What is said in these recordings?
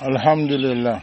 Alhamdulillah.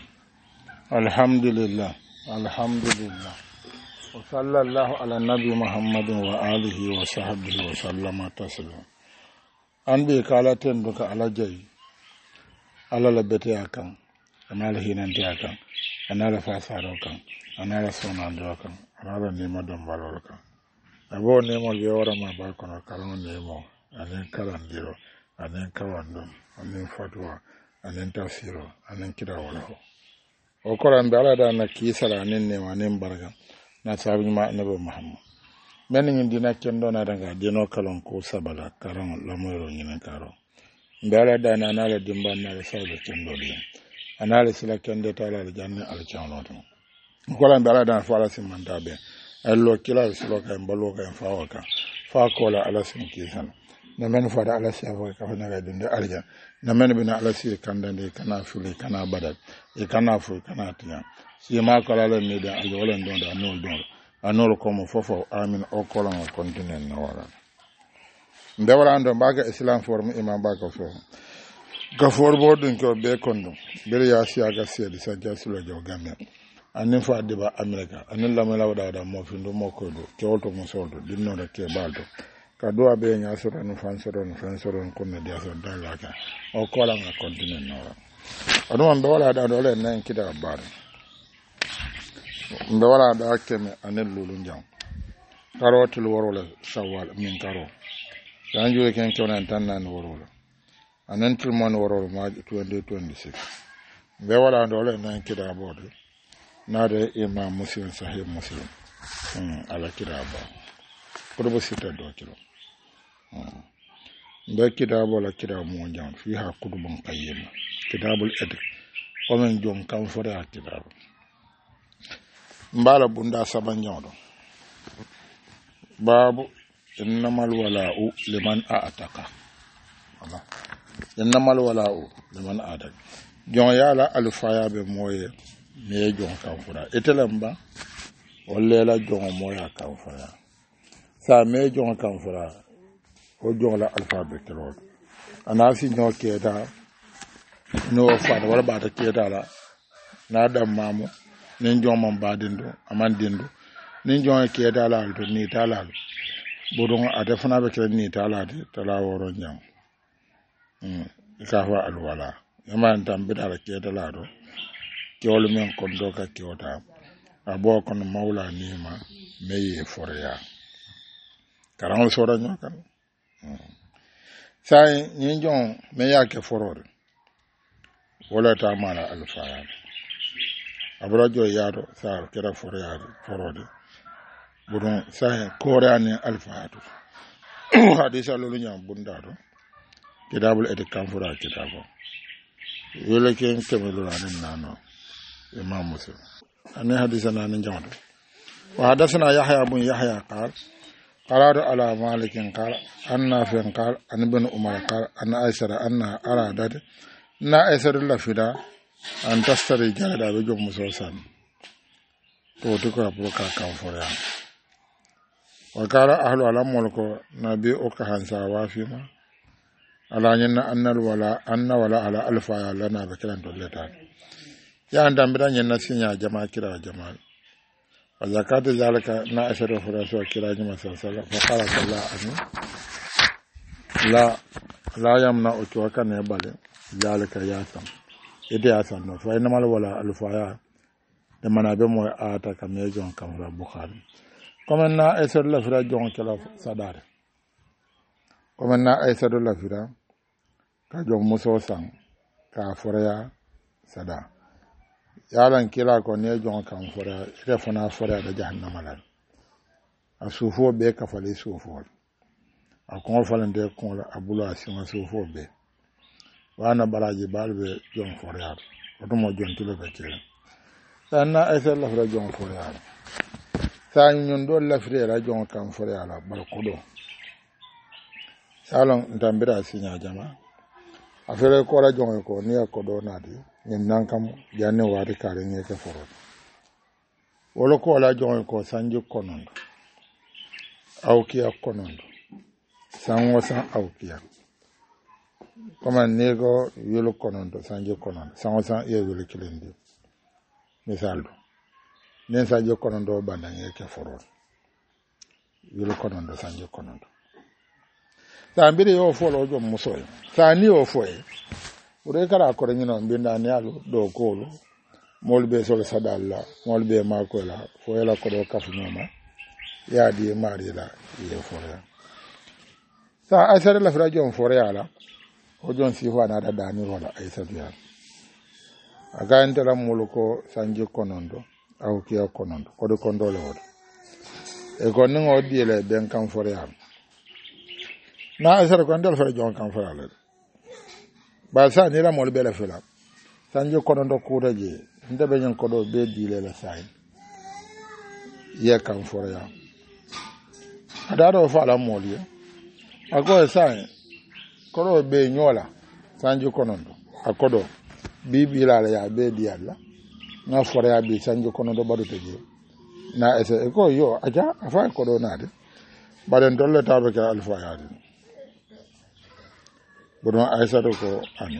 Wa sallallahu ala nabi Muhammadin wa alihi wa sahbihi wa sallama taslima. An bi kala ten duka ala jayi. Ala la bete akan. Anala hinanti akan. Anala fasaro kan. Anala sonando kan. Anala nima don balol kan. Abo nemo yora ma ba kono kalon nemo. Anen kalandiro. Anen kawandon. Anen fatwa. Anen tafsiro. Anen kira wala ho. O koran be ala da na kisala anen ne wanen barga. Na sabi ma annabi Muhammad. Men ngi dina kendo na daga dino kalon ko sabala karan lamoro nginen karo. Be ala da na la dimba na sabi kendo li. Anale sila kende tala janna al chawno to. Koran be ala da fa ala simanta be. Allo kila silo ka mbalo ka fawaka. Fa kola ala sin kisan. Na men fa da ala safa ka fa na ga dunde alja. Na men bina ala si kandande kana fuli kana badat. E kana fu kana tiya. Si ma kala le ni da ajo wala ndonda anol ko mo fofo amin o kolon o continent na wala ndewala ando baga islam form imam baga fo ga forbo dun ko be kondo bere ya si aga sedi sa jasulo jo gamme anin fa diba america anin la mala wada mo findo mo ko do kewto mo soldo dinno da ke baldo ka do abe nya soro no fansoro ko ne dia so dalaka o kolon o continent na wala ado ndewala da do le nan kida bar mbe wala da keme anel lulun jam karotul worole sawal min karo yanju ken kona tannan worole anen tul mon worole ma 2026 mbe wala dole nan kida bodi nade imam muslim sahih muslim ala kida ba kurbo sita do kilo mbe kida bola kida mo jam fi ha kutubun qayyim kitabul edik o men jom kam fora kida mbala bunda sabanyodo babu innamal wala'u liman a'taka Allah innamal wala'u liman a'taka jon yala alfaya be moye me jon kan fura etelamba wallela jon moya kan fura sa me jon kan fura o jon la alphabet tero anasi no keda no fa wala ba ta keda la na dam mamu nin jomon badindu aman dindu nin jon ke dalal to ni talal bodon ade fana be kren ni talade tala woro nyam ka fa alwala yaman tambida la ke dalado ke wol men ko doka ke wota abo kon mawla nima meye forya karan sora nyokan sai nin jon me yake forore wala ta mala alfaya aburajo yaro sa kera forode budon sa koreani alfaatu hadisa lolu nyam bundado kitabul edik kanfura kitabo yele ken kemelo anen nano imam muslim anen hadisa nanen jawdo wa hadathana yahya ibn yahya قال على مالك قال أن نافع قال أن ابن عمر قال أن أيسر أن أرادت نا أيسر الله فدا an tastari jada be jom muso san to to ko ka kan fora wa kala ahlu alam molko nabi o ka hansa wa fi ma ala nyanna annal wala anna wala ala alfa ya lana be kiran to leta ya andam bi dan nyanna sinya jama kira jama wa zakat zalika na asharu fura so kira jama sallallahu fa qala sallallahu alaihi la yamna o to kan ne bale zalika ya sam ide asan no fa inamal wala alfaya de manabe mo ata kamejon kamra bukhari comme na esor la fira jon kala sadare comme na esor la fira ka jon muso sang ka forya sada yalan kila ko ne jon kan forya ite fana forya da jahannama la asufo be ka fali sufo akon falande kon la abula asima sufo be wana baraji balbe jon foryaar oto mo jon tilo be kire sanna aysa la fra jon foryaar san ñun do la frera jon kan foryaala bal kodo salon ndambira sinya jama afere ko la jon ko ni ko do nadi ñen nankam janne wadi kare ngeke foro wolo ko la jon ko sanju konondo awkiya konondo san wasan awkiya comme ni ko yulu konondo sanje konondo sango san ye yulu kilindi misal do nen sanje konondo bandange ke foro yulu konondo sanje konondo sa mbiri yo folo jo muso sa ni o foye ure kala ko nyino mbinda ni alu do kolu molbe sol sadalla molbe makola foyela ko do kafu nyoma ya di mari la ye foro sa asare la fra jon foro ala o jon si ho na da dani wala aisa biya aga ndela muluko sanje konondo au kiya konondo ko do kondole wala e ko ningo diele ben kan foro ala na asare ko ndel fra jon kan foro ala ba sa ni la mol bela fela sanje konondo kuura je ndebe nyen ko do be diile la say ye kan foro ya adaro fa la mol ye ago sai ko be nyola sanje konondo akodo bibi la ya be dialla na foro ya bi sanje konondo badu teje na ese ko yo aja afa ko do nade baden dolle tabe ka alfa ya de bono aisatu ko ani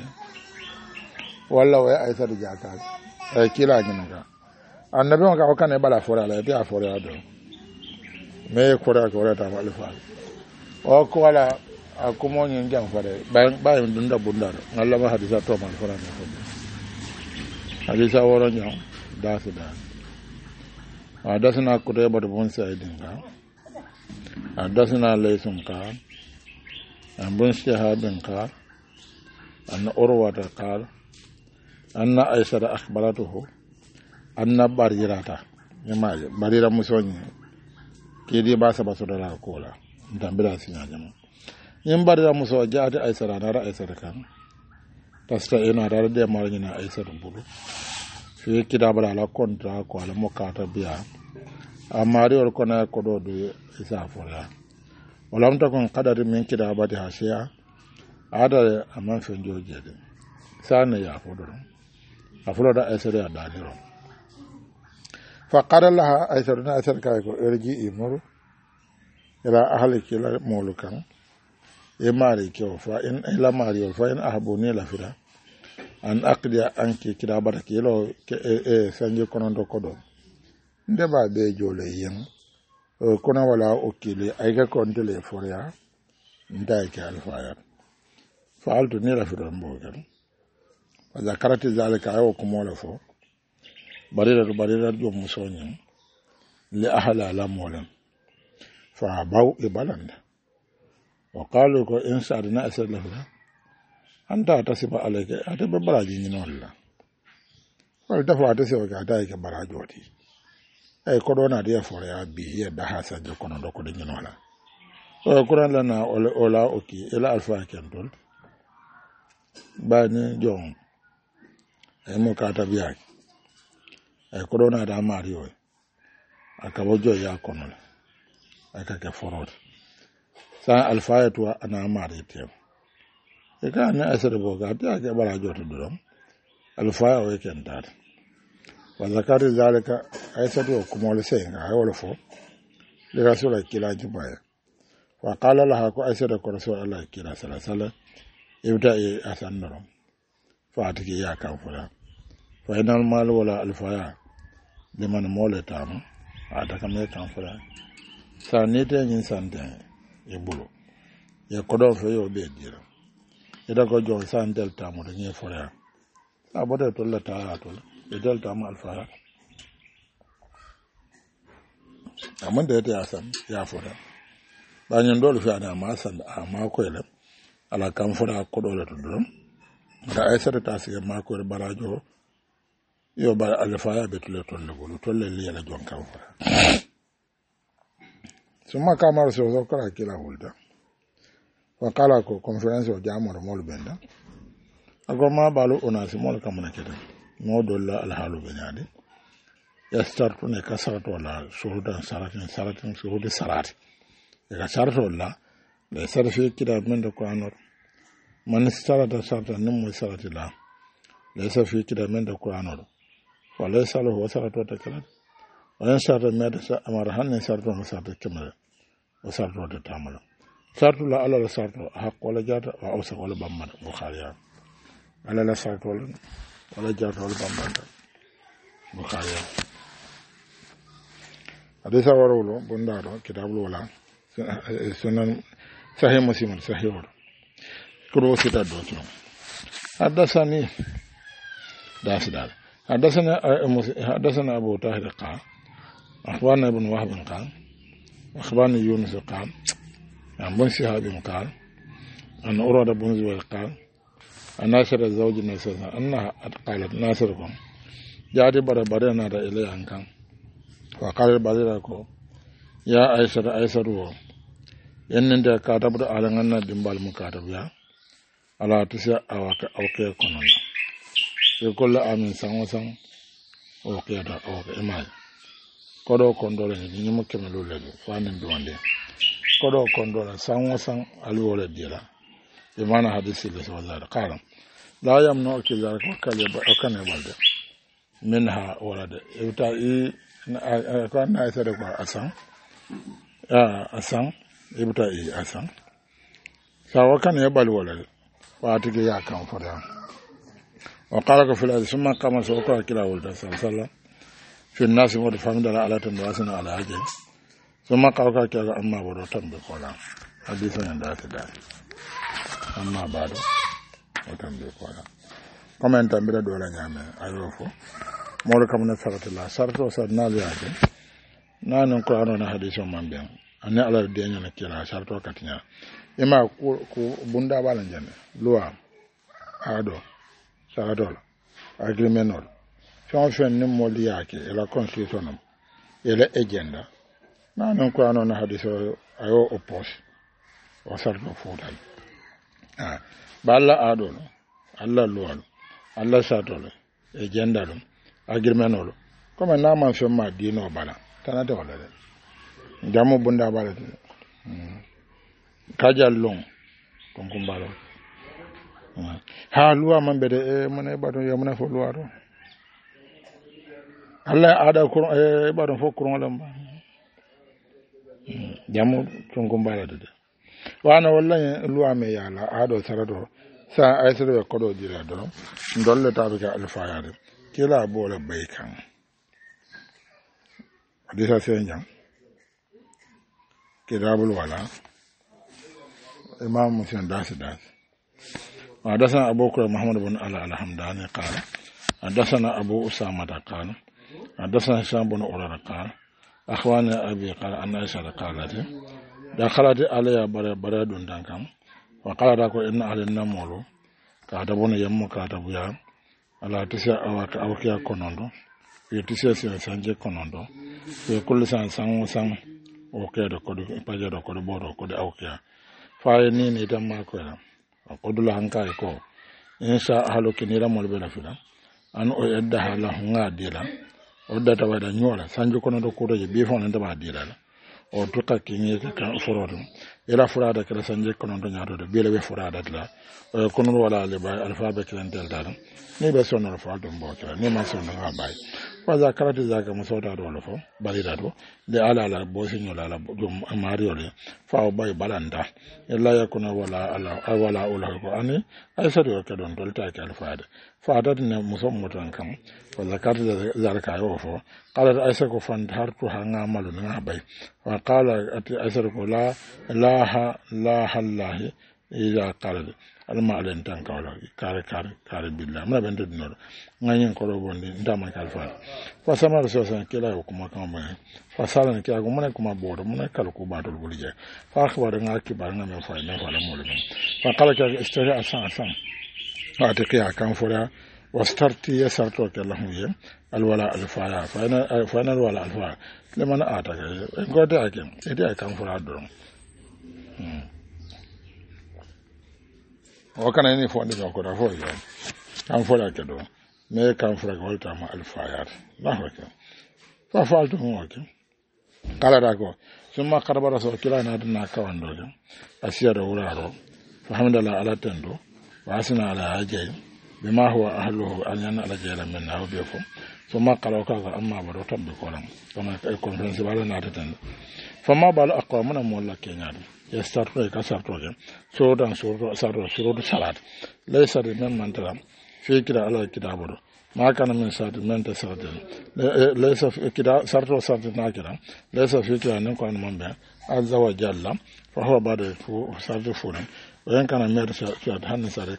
walla way aisatu jaka ay kila nyinaga annabi on ka o kane bala fora la ya fora do me ko ra ta mal fa o ko wala akumo nyin jam fare ba dunda bunda Allah ma hadisa to mal fora ne ko hadisa woro nyaw da su da adasna ko de bado bon sa idinga adasna laysun ka bun shahadin ka anna urwata qal anna aisha akhbaratuhu anna barirata nyamaje barira musonyi kidi ba sa baso da kola ndambira sinya jama nyim barira muso jaati aisha na aisha kan pasta ina da de marina aisha bulu fi kidabala la kontra ko ala mokata biya amari or kona ko do isa fola walam takon qadari min kidabati hasiya ada aman fenjo jede sana ya fodo afulo da aisha ya daliro fa qala laha aisha na aisha kay ko erji imuru ila ahliki la molukan e mari ko fa in ila mari fa in ahbuni la fira an aqdi anki kidabata kilo sanje konondo kodo ndeba be jole yen kona wala okili ayga kontele forya ndai ke alfaya faaltu ni la fira mbogal wa zakarati zalika ayo kumola fo barira do musonyi li ahla la molan fa baw ibalanda wa qalu ko in sadna asad la fira anta tasiba alayka ata babaraji ni nolla wal dafa atasiba ka dai ke barajoti ay ko dona dia fore ya bi ya da hasa je kono do ko de ni nolla o kuran la na ola oki ila alfa kendol ba ni jon ay mo ka ta biya ay ko dona da mario aka bojo ya kono aka ke forot sa alfa ya to ana mari tem e ka na asere boga ta ke barajo to dum alfa o kentar wa zakari zalika aisatu kuma wala sai ga wala fo li rasul kila jubaya wa qala laha ko aisatu ko rasul Allah kila sallallahu ibda asan no fa atiki ya kan fura fa inal mal wala alfa liman molata mu ata kam kan fura sa ne te nyin sante e bulu ye kodo fe yo be dira ida ko jon san delta mo de fora abode to la ta to e delta mo alfa amande te asan ya fora ba nyon dole fi ana ma san ma ko ele ala kan fora ko dole to dum da ay sare ta sig ma ko barajo yo ba alfa ya betulo to le bolu to le le la jon kan fora suma kamar so so kala kila hulda wakala ko conference o jamoro mol benda agoma balu onasi mol kamana kede modolla alhalu benyade ya startu ne kasarato la suhudan saratin suhudi sarati ya sarto la le sarfi kida mendo ko anor man sarata sarata nim sarati la le sarfi kida mendo ko anor wala salu wa sarato ta kala wala sarata meda sa amara hanne sarto musata kemala o sarto ta tamala sartu la ala la sarto haq wala jata wa awsa wala bamman bukhari ya ala la sarto wala jata wala bamman bukhari ya hadisa warolo bondaro kitabul wala sunan sahih muslim sahih wala kuro sita do to hadasani dasdal hadasana abu tahir qala akhbarana ibn wahb qala akhbarana yunus qala عن بن شهاب قال أن أراد بن زبير قال أن ناصر الزوج نسأل أنها قالت ناصركم جاءت برنا إليه أن كان وقال بريركم يا أيسر إن أنت كاتب على أن دمبال مكاتب يا على تسع أوكي كنون يقول آمين سان أوكي إمال كودو كوندولين نيمكملو لدو فانين دوندي kodo kondona sango sang alwole dira be mana hadisi le sallallahu qala la yamnu kizar ko kale ba okane balde minha walade yuta I ko na sare ko asan yuta I asan sawa kan ya bal walade watige ya kan fara wa qala ko fil summa kama so ko kila walda sallallahu fi an-nas wa famdala ala tan wasana ala ajin summa kawka kaga amma bodo tambe kola hadisa yanda ta da amma bado o tambe kola comment tambira do la nyame ayofo molo kamna saratilla sarto sa nalu yake nanon ko anona hadisa mambe anne ala de nyana kila sarto katinya ima ko bunda bala jande loi ado saradol agreementol fonction ni moli yake ela constitution ela agenda non ko anona hadiso ayo oppose o sarto fodal balla ado alla luwal alla satolo e jendalo agirmenolo comme na man ma dino bala tanade wala de jamu bunda bala de kajallon kon kumbalo ha luwa man bede e mone bado yamuna fo luwa do alla ada ko e bado fo ko ngolamba jamu tungumbala de wana wallahi luwa me yala ado sarado sa aisere ko do jira do dolle tabe ka alfayade kila boole baykan hadisa senjam kitabul wala imam muslim das حدثنا أبو بكر محمد بن الحمداني قال حدثنا أبو أسامة قال حدثنا هشام بن عروة قال أخواني أبي قال أن عائشة قالت دخلت علي براد دانكم وقال لك إن أهل النمول كاتبون يم كاتبويا على تسع أوكيا كونوندو في تسع سنجي كونوندو في كل سنة سان أوكيا دكودو باجا دكودو بورو كودو أوكيا فايني نيتام ماكولا kodula hanka ko insha Allah kinira mo be na fila an o yadda hala hunga dila o data wada nyola sanjo kono do ko je be fon nda ba dila o tuka kinye ka forodo ila furada kala sanje kono do nyaado do bele be furada dila o kono wala le ba alphabet lan del dal ni be sonno fo do mbokira ni ma sonno nga bay waza karate zaga musoda do lo fo bari da do de ala bo sinyola la dum amario le fa o bay balanda illa yakuna wala ko ani ay sadu ka don dolta ka alfaade fa da ne musom motan kam wala karate zalika yo fo qala aysa ko fan hartu hanga malu nga bay wa qala aysa ko la ilaha illa qala alma alen tan kawla kare billah mna bende dinoro ngayen ko do bonde ndama kalfa fa samara so san kila ko kuma kan ba fa sala ne kya ko mona kuma bodo mona kala ko ba dol bulije fa akhbar nga kibar nga men fa na fa la molo fa kala ka istara asan fa ta kya kan fora wastarti yasarto ke lahu ye alwala alfaya fa na alwala alfaya le mana ata ke ngode akem ede kan fora do o kana ni fonde ko da fo yo kan fola ke do me kan fora ko ta ma alfayat la hoke fa falto mo ke kala da ko summa qaraba rasul kila na dina ka wando do asiya da wuraro fa hamdala ala tendo wa asna ala ajay bima huwa ahluhu an yana ala jayla min na be fo summa qala ka amma baro tabbe ko lam kama ko conference wala na tendo fa ma bal aqwa mun mo la ke nyaade يسترطو كسرطو سورة سورة صلاة ليس من منترا في كده على كتابه ما كان من سات من تسات ليس في كده سرطو سرط ناكرا ليس في كده نكون من به عز وجل فهو بعد سرط فورا وين كان مير سات هن سرط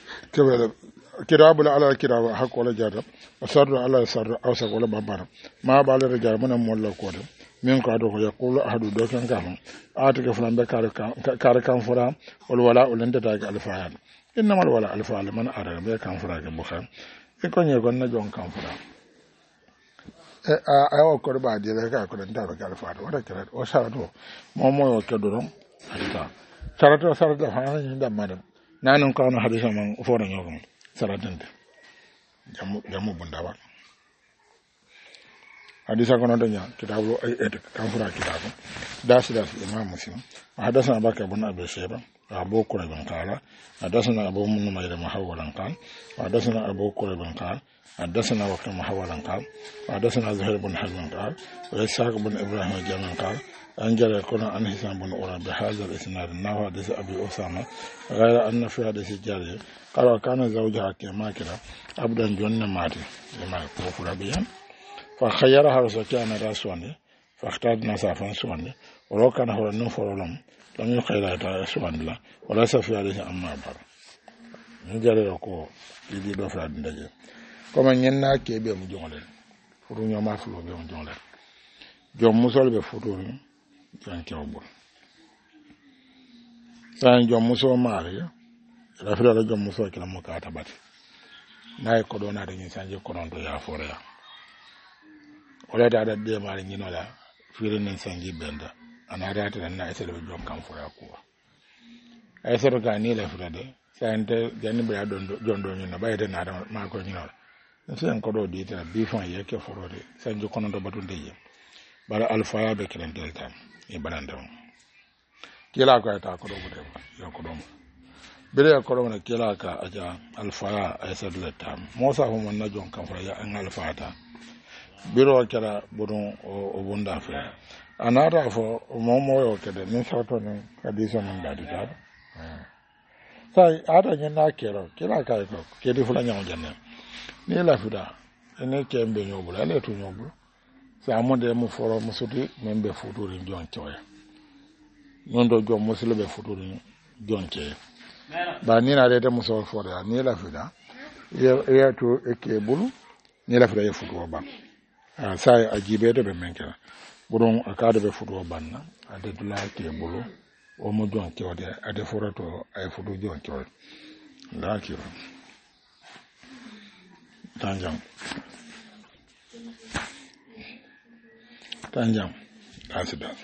كتاب على كتاب حق ولا جرب وسر على سر أو سر ولا ببر ما بالي رجال من مولا كوره من كادو يقول أحد دوكان كام آتك فلان بكار كام فرا والولاء ولنت تاج الفعال إنما الولاء الفعال من أرى بكام فرا كبخان يكون يكون نجون كام فرا أيوة كربا جل كأكل ندارو كالفعال ولا كذا وشارده مو يكدرون هذا شارده هذا يندم مادم نانو كانوا حديثا من فورا يوم saratende jamu bundawa hadisa kono danya kitabu et kanfura kitabu das imam muslim hadathana bakar ibn abi shayba abu qurayb qala hadathana abu numayr muhawwalan qala hadathana abu qurayb qala hadathana waqt muhawwalan qala hadathana zuhair ibn hazm qala wa ishaq ibn ibrahim jaman qala أنجل يكون عن هشام بن عروة بهذا الإسناد أنه حديث أبي أسامة غير أن في حديث الجارية قال وكان زوجها كما كده أبدا جن ماتي لما يكون بها فخيرها رسكان راسواني فاختار نصافا سواني ولو كان هو النفر لم يخير سواني لا وليس في حديث أما بار نجل يكون يدي دفع دنجي كما ينا كي بيوم جونلين فرون يوم أفلو بيوم جونلين جوم مسول بفطورين jan kewbol san jom muso maari la fira la jom muso kala mo ka tabati nay ko do na de sanje ko non to ya fore ya wala da da de maari ngino la fira nen sanje benda ana da ta na ese le jom kam fore ko ay sero ga ni la fira de sante jani bra don do nyina bayde na da ma ko nyino sen ko do di ta bi fon ye ke foro de sanje ko non to batun de ye bara alfa ya be kiran delta e bananda kila ko ta ko do bude yo ko do bere ko do na kila ka aja alfa ay sadle tam mosa ho mon na jon kan fa ya an alfa ta biro kala budun o bunda fa anara fo mo yo kede ni sato ni hadisa man dadi ta sai ada nyana kero kila ka ko kedi fulanya on janne ni la fuda ene kembe nyobula le tu nyobula sa amonde mo foro musuti membe futuri jonchoya nondo jom musulbe futuri jonche ba ni na rete muso foro ya ni la fida ya to eke bulu ni la fida ya futu ba sai ajibe de be menkela buron akade be futu banna ade dula ke bulu o mo jonche ode ade foro to ay futu jonche la kiro tanjang تنجم أسدال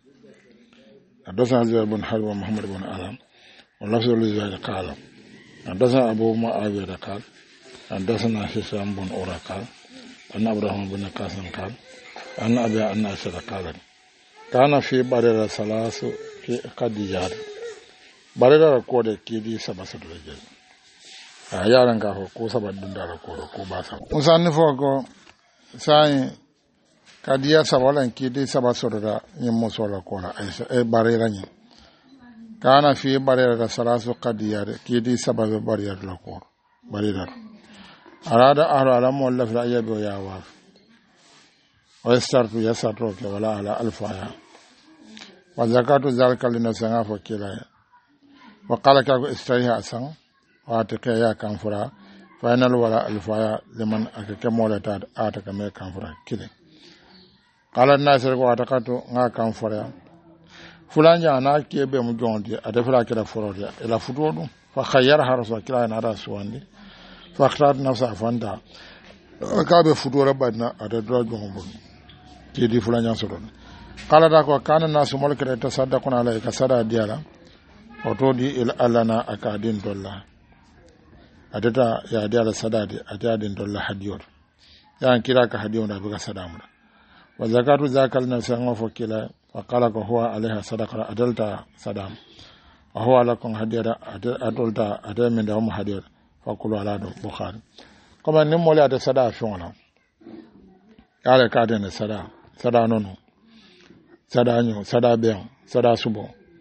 حدثنا زيد بن حرب ومحمد بن آدم ولفظ لزيد قال حدثنا أبو معاوية قال حدثنا هشام بن عروة قال أن إبراهيم بن قاسم قال أن أبي أن عائشة قالت كان في بريرة ثلاث في قديار بريرة كود كيدي سبع سدرجل yaran ka ko saba dundara ko ba sa musanni fogo sai kadiya sabalan kidi saba sorda nyimmo sola kola aisha barera nyi kana fi barera da salasu kadiya kidi saba barera la ko barera arada ahlu alam wala fi ayabi ya wa wa startu yasatro ke wala ala alfaya wa zakatu zalika linasanga fakila wa qala ka istariha asan wa ta ya kan fura final wala alfaya liman akake molata ataka me kan fura kile qala nasir ko atakato nga kan fura fulanja na kebe mu jondi adafra kila fura ila futodu fa khayyara harasu kila na rasuwandi fa khrat nafsa fanda kabe futura badna adadra jombo kidi fulanja sodon qala da ko kana nasu mulkata tasaddaquna alayka sada diala otodi il alana akadin dollah adata ya diala sadade atadin dollah hadiyot yan kira ka hadiyon da buga sadamu wa zakatu zakal na sanwa fokila wa qala ko huwa alaiha sadaqa adalta sadam wa huwa lakum hadiyata adalta adamin da mu hadiyat fa kullu ala bukhari kuma nin mole da sada fiona kale ka da sada nono sada nyo sada bian sada subo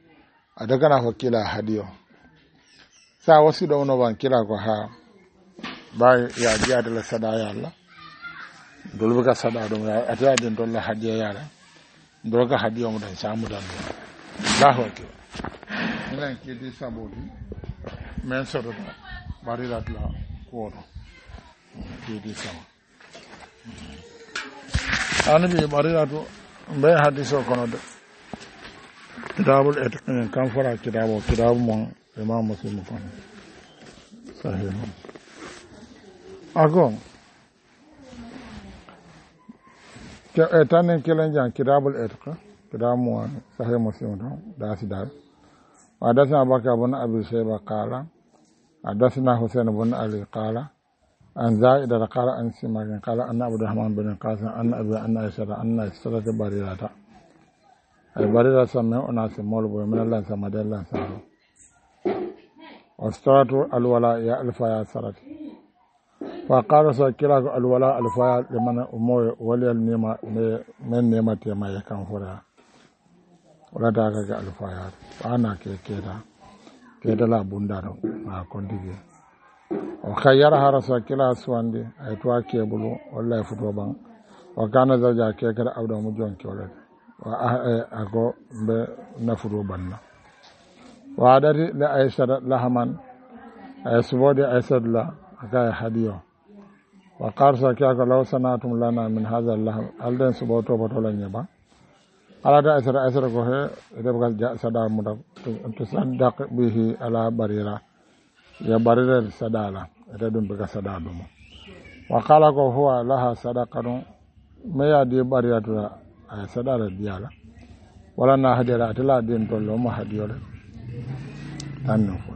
ada kana ko kila hadiyo sa wasi do no ban kila ko ha ba ya jiya da sada ya Allah dole ka sada do ya ata den to la hadiya ya la dole ka hadiyo mu dan samu dan Allahu akbar nglan ke di sabodi men so do bari la ko ke di sama anabi bari la to be hadiso kono de kitabul etiqin kan fara kitabu mon imam muslim kon sahih agon ke etanen kelen jan kitabul etiqin kitabu sahih muslim don da sidar hadasna abaka bun abi shayba qala hadasna husain bun ali qala an zaid qala an simakin qala anna abdurrahman bin qasim anna abi anna aisha anna salat barirata ay barira samme ona se molbo men Allah sama dalla saro wastaratu alwala ya alfa ya sarat fa qala sakira alwala alfa ya liman umoy wali alnima men nema tema ya kan fura wala daga ga alfa ya ana keda la bundaro ma kondige o khayyara harasa kila swande ay to akebulu wallahi futo ban o kana zaja ke kada awdo mu jonki wala wa ako be nafuru banna wa adati la aisha lahaman ay subodi aisha la aka hadiyo wa qarsa ka law sanatum lana min hadha laham aldan suboto botola nyeba alada aisha ko he de bagal sada muda to saddaq bihi ala barira ya barira sadala ede dum be sada dum wa qala ko huwa laha sadaqatu me ya di barira to ay sadara diyala wala na hadira atala den tollo mo hadiyore tanno fo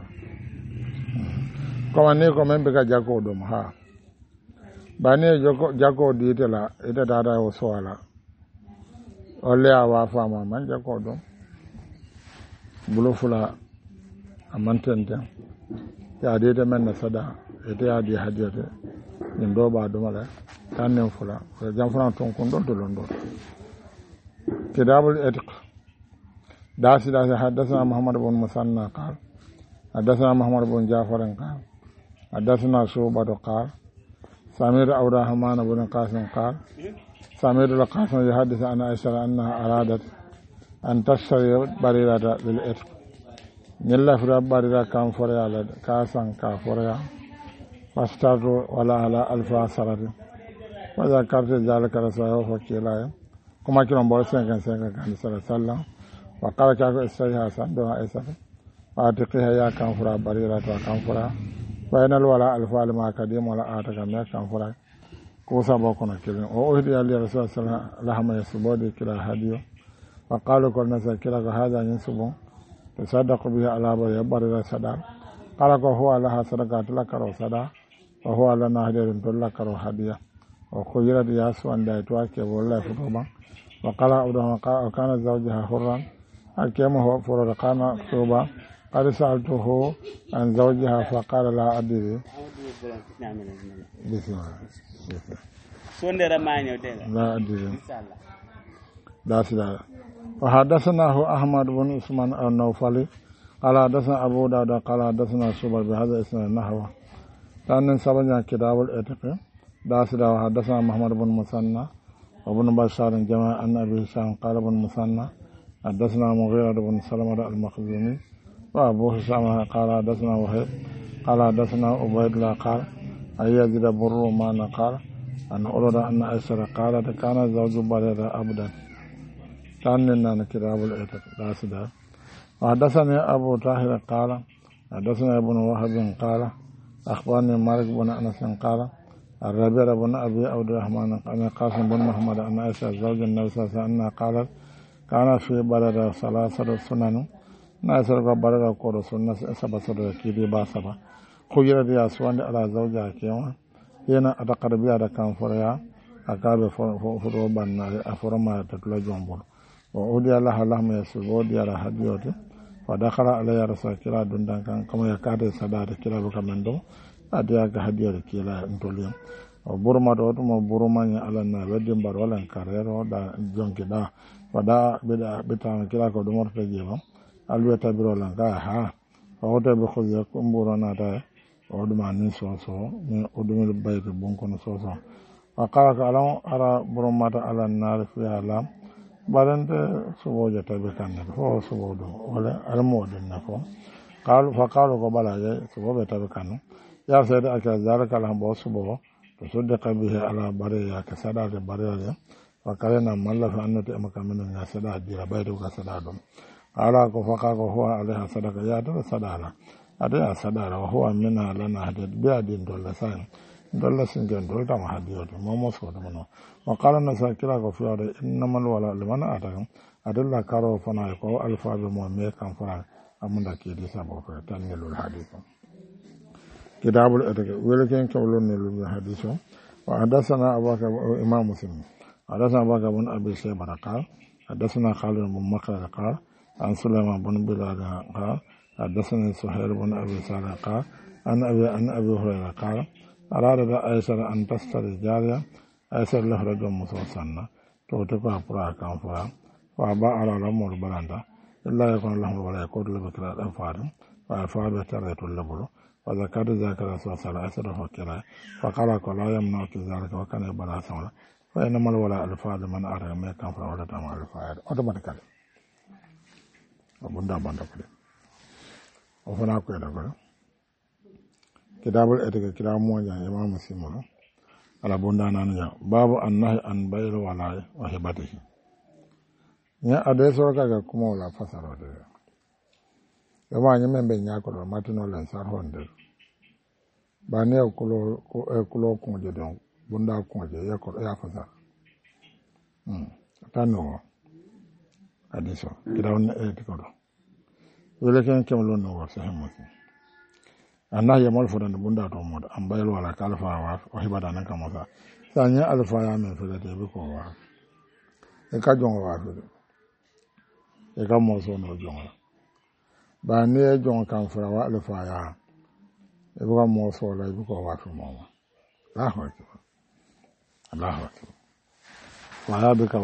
ko ne ko membe ka jago dum ha bane jago ditela ida dada o soala olle awa fama man jago dum bulo fula amantente ya de men na sada ite ya di hadiyore min do ba dum la tanno fula ko jam fana ton kon do londo kitabul etiq داسي حدثنا محمد بن مسنى قال حدثنا محمد بن جعفر قال حدثنا شعبة قال سمعت عبد الرحمن بن قاسم قال سمعت القاسم يحدث عن عائشة أنها أرادت أن تشتري بريرة للإتق نلا فرا بريرة كان فريا كاسان كافريا فاشتروا ولا على ألف سرة وذكرت ذلك رسول الله فكيلا كما كنا بولسين كان صلى الله عليه وسلم وقال كاكو استريها سندوها إسفة واتقيها يا كنفرا بريرة وكنفرا فإن الولاء الفعل ما كديم ولا آتك ما كنفرا كوسا بوكونا كلين وأهدي علي رسول الله صلى الله عليه وسلم لحم يسبودي كلا هديو وقالوا كل ناس كلا هذا ينسبون تصدق به على بريرة صدار قال هو لها صدقات لك رو صدار وهو لنا هدير لك رو هدية وخيرت ياسوان دايتواك والله فتوبا وقال عبدهم وكان زوجها حرا أكيمه فرد قام كتوبا قد سألته عن زوجها فقال لا أدري لا أدري وحدثناه أحمد بن عثمان النوفلي قال حدثنا أبو داود قال حدثنا شعبة بهذا الإسناد نحوه كان سبجنا كتاب الإتق داسدا وحدثنا محمد بن مسنى وابن بشار جماعة أن أبي هشام قال ابن مسنى حدثنا مغيرة بن سلمة المخزومي وأبو هشام قال حدثنا وهيب قال حدثنا عبيد الله قال أن يزيد بن رومان قال أن أرد أن عائشة قالت كان زوج بريرة عبدا كان لنا كتاب العتق داسدا وحدثني أبو طاهر قال حدثنا ابن وهب قال أخبرني مالك بن أنس قال الربيع بن أبي عبد الرحمن أن قاسم بن محمد أن عائشة زوج النبي صلى الله عليه وسلم قالت كان في بلد ثلاثة سنن ناصر بلد كور سنة سبع سنة كيدي باسبا خيرت يا سوان على زوجها كيما هنا أتقرب يا كان فريا أكاب فروبان أفرما تطلع جنبور وأودي الله لهم يسود يا رحديوته فدخل عليه رسول كلا دندان كان كما يكاد سداد كلا بكمندو أديا كهديو كلا انتوليم وبرما دوت ما برما على نبدين برولا كاريرو دا جونكي دا ودا بدا بتان كلا كو دمر تجيبا alwe tabiro lan ga ha o de be khoya kumbura na da o duma ni so ni o dum bayde bon kono so wa qala ka ala ara burmata ala nar fi alam barante suboje tabe kanne fo subodo wala almodin na fo qalu fa qalu ko balaje subobe tabe kanne ya sayda aka zalika la bo subo to sodaka bihi ala bariya ka sadade bariya wa kalena malla fa annati amaka min ya sada dira baydo ka sada dum ala ko faka ko huwa alaiha sadaka ya da sadala ada sadala wa huwa minna lana hadid bi adin dolla san dolla singen dolta ma hadiyoto momo so do no wa qala nasakira ko fiade innamal wala liman ataka adalla karo fana ko alfa be mo me kan fara amunda ke di sabo ko tanelul hadithu kitabul ataka welken kawlon ne lu hadithu wa hadathana abaka imam muslim hadathana abaka bin abi shaybah qala hadathana khalid bin makr qala عن سليمان بن بلال قال حدثني سهيل بن ابي سعد قال عن ابي هريره قال اراد ايسر ان تستري جاريه ايسر له رجل مسوسنا توتقى برا كان فرا وابا على الامر براندا الا يكون لهم ولا يكون لبكرا الانفار وافاد تريت اللبل وذكر ذاك الرسول صلى الله عليه وسلم فكرا فقال لا يمنعك ذلك وكان يبرا سولا فانما الولاء الفاض من ارى ما كان فرا ولا تمام الفاض اوتوماتيكالي abunda banda ko de o fana ko da ko kitabul etika kitab mo nya imam muslim ala bunda nan nya babu annahi an bayru wala wa hibatihi nya adeso ka kuma wala fasaro de e ma nya membe nya ko do matino len sar honde ba ne kulo ko je don bunda ko je ya ko ya fasar tano adeso kitab etika do welekin kemlon no war sahih muslim anna ya mal fudan bunda to mod am baylo wala kalfa wa o hibada nan kamosa sanya alfa ya men fele de ko wa e ka jongo wa fele e ka mo so no jongo ba ne jongo kan fura wa alfa ya e ko mo so la ko wa fu mo Allahu akbar wa ya bika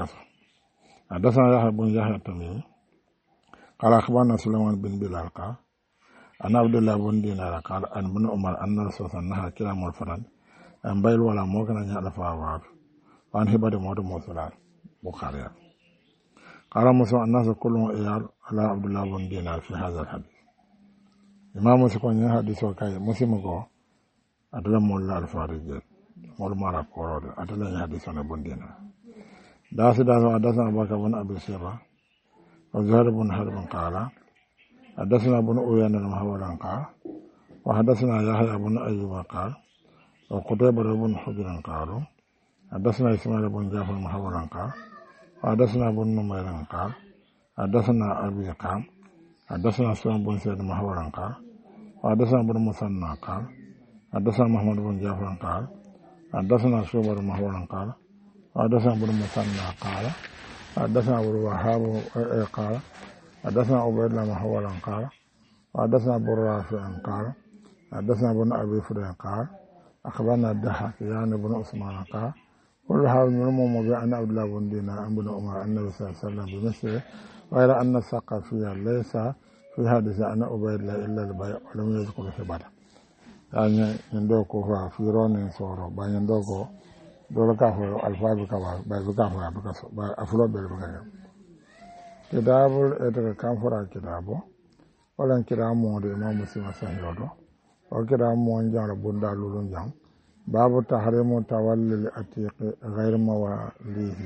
adasana ya bun ya tamimi قال أخبرنا سليمان بن بلال قال أنا عبد الله بن دينار قال أن بن عمر أن رسول الله كلام الفرد أن بيل ولا موكنا على فاوار وأن هبد موت موسلا بخاري قال موسى الناس كلهم إيار على عبد الله بن دينار في هذا الحديث إمام موسى كون حديث وكاي موسى مكو أدلا مولا الفارج مول مارا كورود أدلا حديث أنا بن دينار داس أدسنا بكر بن أبي سيرة وزهير بن حرب قال حدثنا بن أويان المحورا قال وحدثنا يحيى بن أيوب قال وقتيبة بن حجر قالوا حدثنا إسماعيل بن جعفر المحورا قال وحدثنا بن نمير قال حدثنا أبي قال حدثنا سليمان بن سعيد المحورا قال وحدثنا بن مثنى قال حدثنا محمد بن جعفر قال حدثنا شعبة المحورا قال وحدثنا بن مثنى قال حدثنا أبو الوهاب قال حدثنا عبيد الله محولا قال وحدثنا أبو رافع قال حدثنا ابن أبي فريد قال أخبرنا الضحاك يعني بن عثمان قال كل هذا من بأن عبد الله بن دينار عن بن عمر النبي صلى الله عليه وسلم بمثله غير أن الثقافية ليس في حديث أن عبيد الله إلا البيع ولم يذكر في بدر يعني يندوكو في رون صورو بين يندوكو dole ka fo alfabe ka ba ka fo ba afulo be ba ka kitabul eto kan fora kitabo wala kiramo de imam muslim sahihodo o kiramo njara bunda lulun jam babu tahrimu tawalli atiq ghayr mawalihi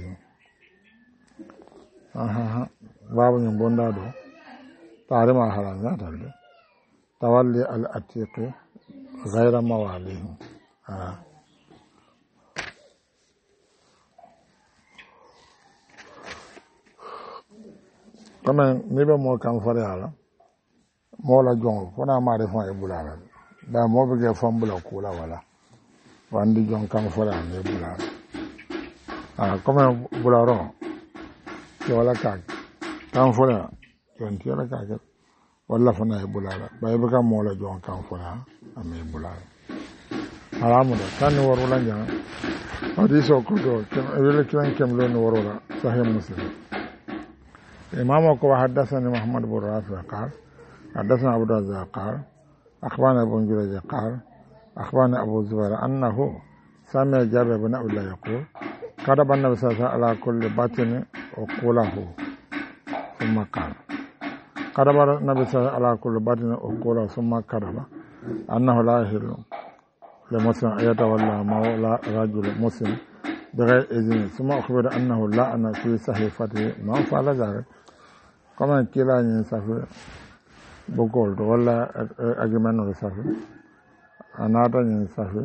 babu nyum bunda do tahrima haram ya dalde tawalli al atiq ghayr mawalihi comme ni be mo kan fare ala mo la jong fona ma de fon e bulala da mo be ge fon bula kula wala wandi jong kan fare ala bulala comme bularo ke wala ka kan fare yon ti wala ka wala fona e bulala ba be ka mo la jong kan fare ame bulala haramu da tan woro la nya hadiso ko do kem ele kem lo no woro la sahih muslim إمامك وحدثني محمد بن رافع قال حدثنا أبو الرزاق قال أخبرنا ابن جريج قال أخبرنا أبو الزبير أنه سمع جابر بن عبد الله يقول كتب النبي صلى الله عليه وسلم على كل باطن أقوله ثم قال كتب النبي صلى الله عليه وسلم على كل باطن أقوله ثم كتب أنه لا يحل لمسلم أن يتولى مولى رجل مسلم بغير إذن ثم أخبر أنه لعن في صحيفته ما فعل ذلك كما كلا ينسفر بقول ولا أجمعنا لسفر أنا ينسفر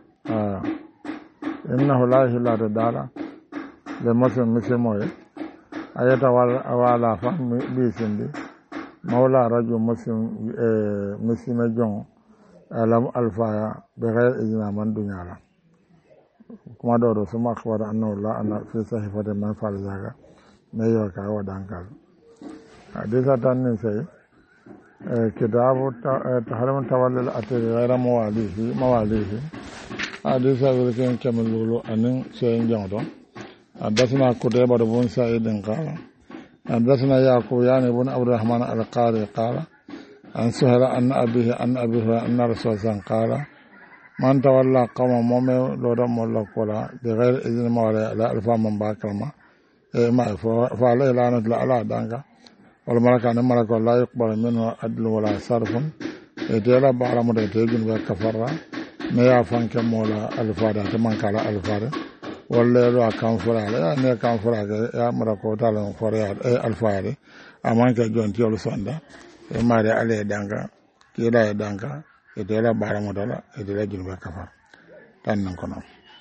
إنه لا يحل لدارا لمسلم مسلموي أيتولى فهم بيسندي مولى رجل مسلم جون ألم الفايا بغير إذن من دنيا kuma da wasu makwada annahu la ana fi sahifati man fa'al zaka me yo ka wadan kal hadisa tan ne sai kitabu tahrim tawallil atiri ghayra mawalihi hadisa wilkin kamulu anin sai njawdo hadathana kutayba ibn sa'id qala hadathana yaqub yani ibn abdurrahman al-qari qala an suhara an abihi anna rasulullah qala man tawalla qawma momme lodo molla kola bi ghairi izni mawala la alfa man bakrama ma fa la ilana la ala danga wal malaka ne malaka la yuqbal minhu adlu wala sarfun tela bara mo de tejun be kafara me ya fanke mola alfa da ta man kala alfa da walla lo kan fura la ne kan fura ga ya mara ko ta lan fura alfa da aman ka jon tiolo sonda e ma de ale danga kila e danga edela baramo dala edela junube kafar tan nan kono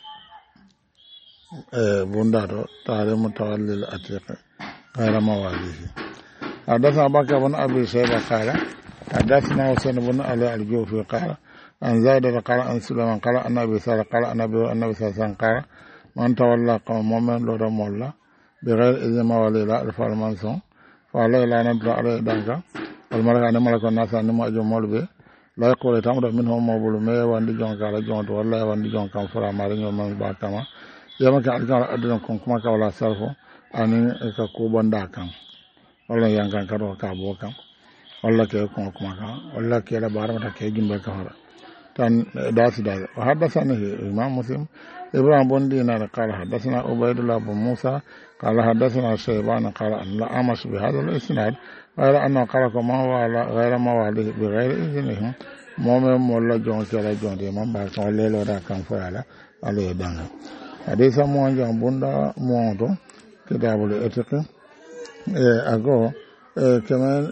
bunda do tare mutawallil atiq غير مواليه حدثنا بكر بن ابي شيبه قال حدثنا حسين بن علي الجوفي قال عن زيد قال عن سليمان قال ان ابي سعد قال ان النبي صلى الله عليه وسلم قال من تولى قوم مؤمن لو مولا بغير اذن موالي لا الفال منصون فلا لا ندرا عليه دانكا والملك ان ملك الناس ان ما جمول به la ko tam do min homo bulu me wandi jon kala jon to walla wandi jon kam fara mari ñoo man ba tama yama ka alkan aduna kon kuma ka wala sarfo ani ka ko bonda kan walla yankan ka do ka bo kan walla ke kon kuma kan walla ke la barama ta ke jumbe ka fara tan dasi da hadathana imam muslim ibrahim bon dinar qala hadathana ubaydullah bin musa qala hadathana shayban qala an la amash bi hadha al-isnad غير أنه قال كما غير مواليه بغير إذنهم مومن مولا جون كلا جون دي من باك ولا لودا كان فعلا عليه دانا حديث موان جان بوندا موانتو كتاب الاتق أقول كمان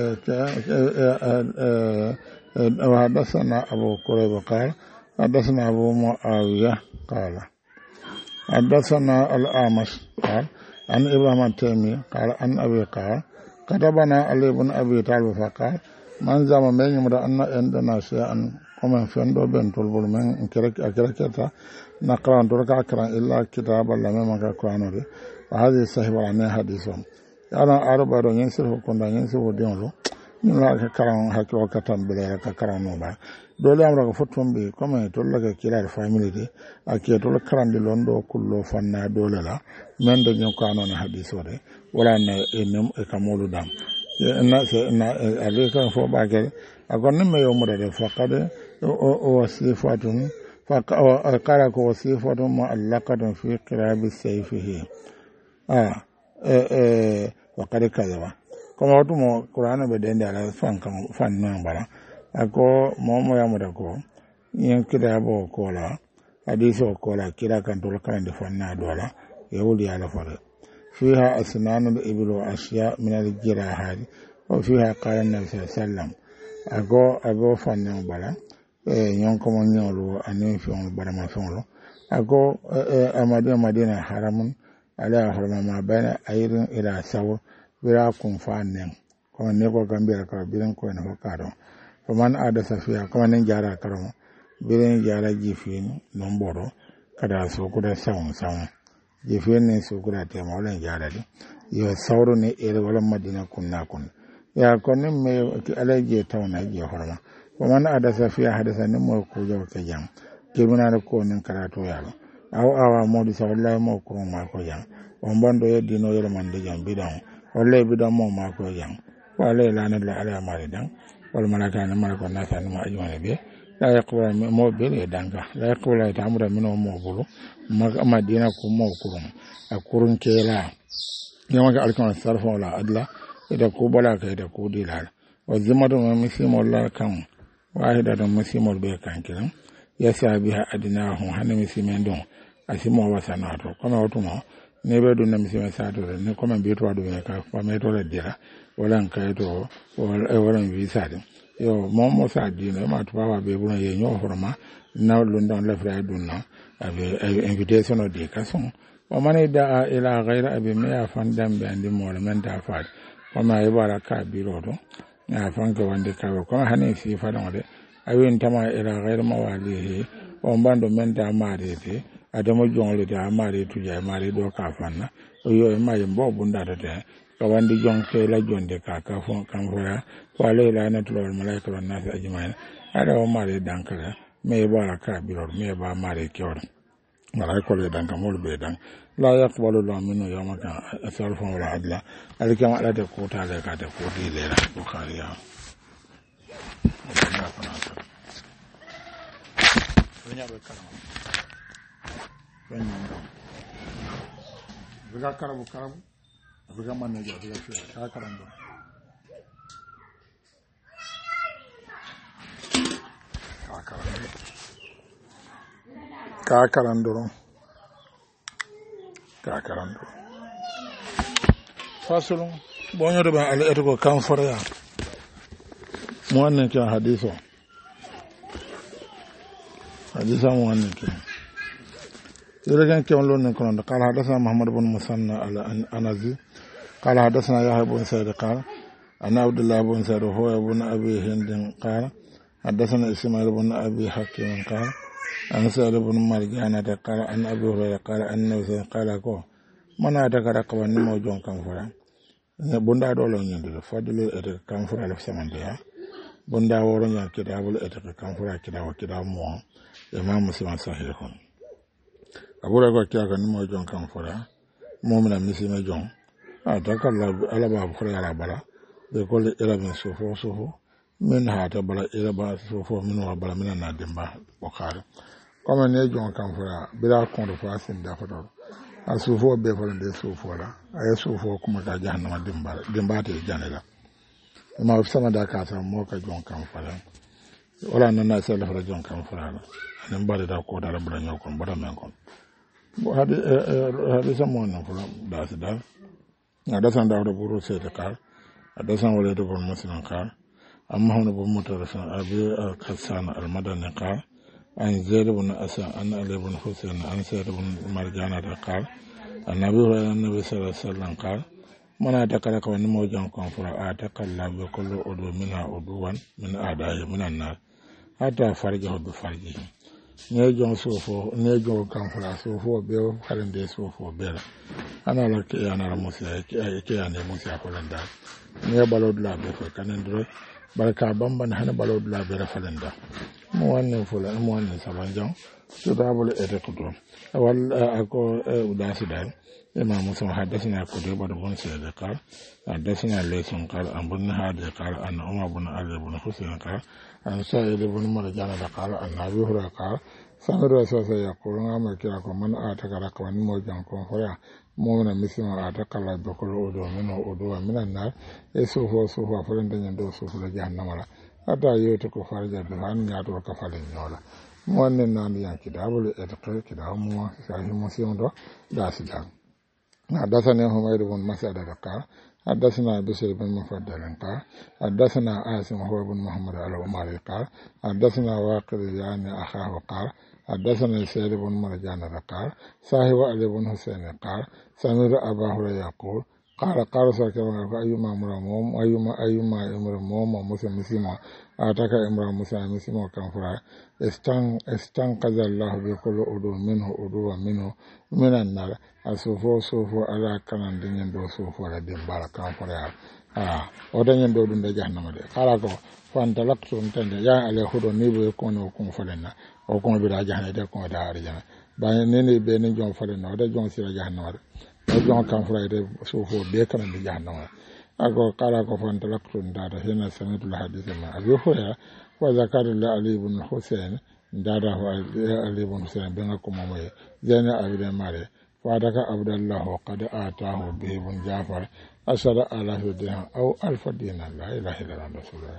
وحدثنا أبو كريب قال حدثنا أبو معاوية قال حدثنا الأعمش قال عن إبراهيم التيمي قال عن أبي قال كتبنا علي بن أبي طالب فقال من زمان من يمر أن عندنا شيئا ومن فندو بنتول بول من كركتا نقرأ ترك أكرا إلا كتاب الله مما كقرآن وهذه صحيح وعنى حديثهم أنا أربع ينسره كنا ينسره دينه نلا كقرآن حكي وكتم بلا كقرآن نوبا dole amra ko fotum be comme to la kila family de ake to la karande londo kullo fanna dole la men de nyon kano na hadiso de wala na enem e kamolu dam na se na ale kan fo bagel agon me yo mura de faqade o wasifatun qala ko wasifatun mu'allaqatun fi qirabi sayfihi wa qad kadaba kuma wato mo qur'ana be de ndala fan nan bara ako momo ya muda ko yen kida bo ko la hadiso ko la kira kan to kan de fanna dola yawli ala fara fiha asnanul iblu asya min al jirahad wa fiha qala an-nabi sallallahu ago fanna bala nyon ko mon nyolo anen fi on bara ma fonlo ago madina haramun ala harama ma bana ayrin ila saw bira kun fannen ko ne ko gambira ka biran ko na hokado man ada safiya kuma nan jara karamo biren jara jifin non boro kada so kuda sawun jifin ne so kuda te mawlan jara de yo sawro ne ere wala madina kunna kun ya konin me alaje tawna je horma man ada safiya hadasa ne mo ko jaw ke jam kirmuna ko nin karato yalo awa modi sawallahi mo ko ma ko jam on bando yeddi no yelo man de jam bidan wallahi bidan mo ma ko yang wallahi lana la ala mari dan wal malaka na malaka na sa ma ajuma be la yaqwa mo be le danga la yaqwa ta amra min mo bulu madina ko mo kurun akurun kela yawan ga alkan sarfa wala adla ida ko bala ka ida ko dilal wa zimatu misimo la kan wahida da misimo be kan kiran yasa biha adinahu hanan misimen don asimo wasana to kono otumo ne be dun na misimo sa to ne ko be to ado ka fa me to le dira wala kan to wala visa din yo momo sa dina ma to ba be buna ye nyo horma na london la fra dunna abe invitation o de kason wa man da ila ghayra abi ma fandam be andi mo men ta fa wa ma yibara ka biro do na fanka wande ka ko hanin fi fa don de awin tama ila ghayra mawalihi o mbando men ta mare te adamo jongle da mare tuja mare do ka fanna o yo ma yimbo bunda de kawandi jonke la jonde ka fon kan fora wala la na tulol malaika wan nas ajmain ada o mare dankala me bara ka biro me ba mare kyor malaika le danka mol be dan la yaqbalu la minhu yawma ka asarfa wala adla alkam ala de ko ta le ka de ko di le la bukhariya karabu Afrika mana je Afrika fiya ka karando fasulun bonyo da ba al'ata ko kan farya mu wannan ke hadiso mu wannan ke يرجع كم لون نكون قال حدثنا محمد بن مسنى على أنزي قال حدثنا يحيى بن سعيد قال أنا عبد الله بن سعيد هو ابن أبي هند قال حدثنا إسماعيل بن أبي حكيم قال أنا سعيد بن مرجانة قال أن أبي هريرة قال أن قال كو من أتكرر كمان موجود كم فرا بندا دولو يندل فضل أتك كم فرا لف سمنديا بندا ورن يكيد أبول أتك كم فرا كذا وكذا مو إمام مسلم صحيح abura ko kya kan mo jon kan fora mo mena misi me jon ataka ala ba fora ala bala be ko le ila bin sofo min ha ta bala ila ba sofo min wa bala min na demba bukhari comme ne jon kan fora bila ko do fasin da foto a sofo be fora de sofo la ay sofo kuma ka jahannama demba te janela ma sama da ka ta mo ka jon kan fora wala nan na sai la fora jon kan fora nan ba da ko da bala nyokon bada men kon هذا سمونا فلان داس دار هذا سان داود بورو سيد قال هذا سان ولد بن مسلم قال أما هون بن مترف أبي الكسان المدني قال عن زيد بن أسان أن علي بن حسين عن سيد بن مرجانة قال النبي النبي صلى الله عليه وسلم قال من أتكلم كون موجان كونفرا أتكلم بكل عضو منها عضوا من أعداء من النار حتى فرجه بفرجه ne jon sofo ne jon kan fara sofo be farin da sofo be ana la ke ana la musa ke ana musa ko landa ne balo dula be ko kanen dro barka bamban hana balo dula be farin da mo wannan fula mo wannan sabanjan to da bolo ete ko do wal ako udasi dal imam musa hadathana ko do bado bon se de qal hadathana laysun qal ambun hadi qal an umar ibn ali ibn husayn qal an sa'id ibn marjan qal an abi hurairah qal sa'id sasa yaqulu ma kira ko man ataka ka wani mo jan ko hoya mo na misima ataka la do ko odo min an-nar sufu fulan da nyando sufu la jahannama la ata yoto ko farja do han nyato ka falen nyola mo nan nan ya kidabul etqal kidam mo sahi mo siondo da sidan حدثنا حميد بن مسعد قال حدثنا بشير بن مفضل قال حدثنا عاصم هو بن محمد العمري قال حدثنا واقد يعني أخاه قال حدثنا سيد بن مرجان قال صاحب علي بن حسين قال سمعت أبا هريرة يقول قال سكوا أيما أيما امر موم مسلم أتاك امرأة مسلم كان فرا استنقذ الله بكل عضو منه من النار سوفو على كان دين دو سوفو على دين بارك فرا ودين دو دون جهنم دي قال كو فانطلقت انتند يا على خدو نيبو يكون وكون فلنا وكون بلا جهنم دي كون دا ارجana ba nene be ne jon fale no da jon sira jahannama jon kan furayde so fo be kana de jahannama ako kala ko fan talaktun dada hina samitul hadith ma abi hoya wa zakar la ali ibn husayn dada ali ibn husayn ben ko momoy zena abide mare fadaka abdallah qad atahu bi ibn jafar asara ala dirham aw alf dinar la ilaha illa rasulullah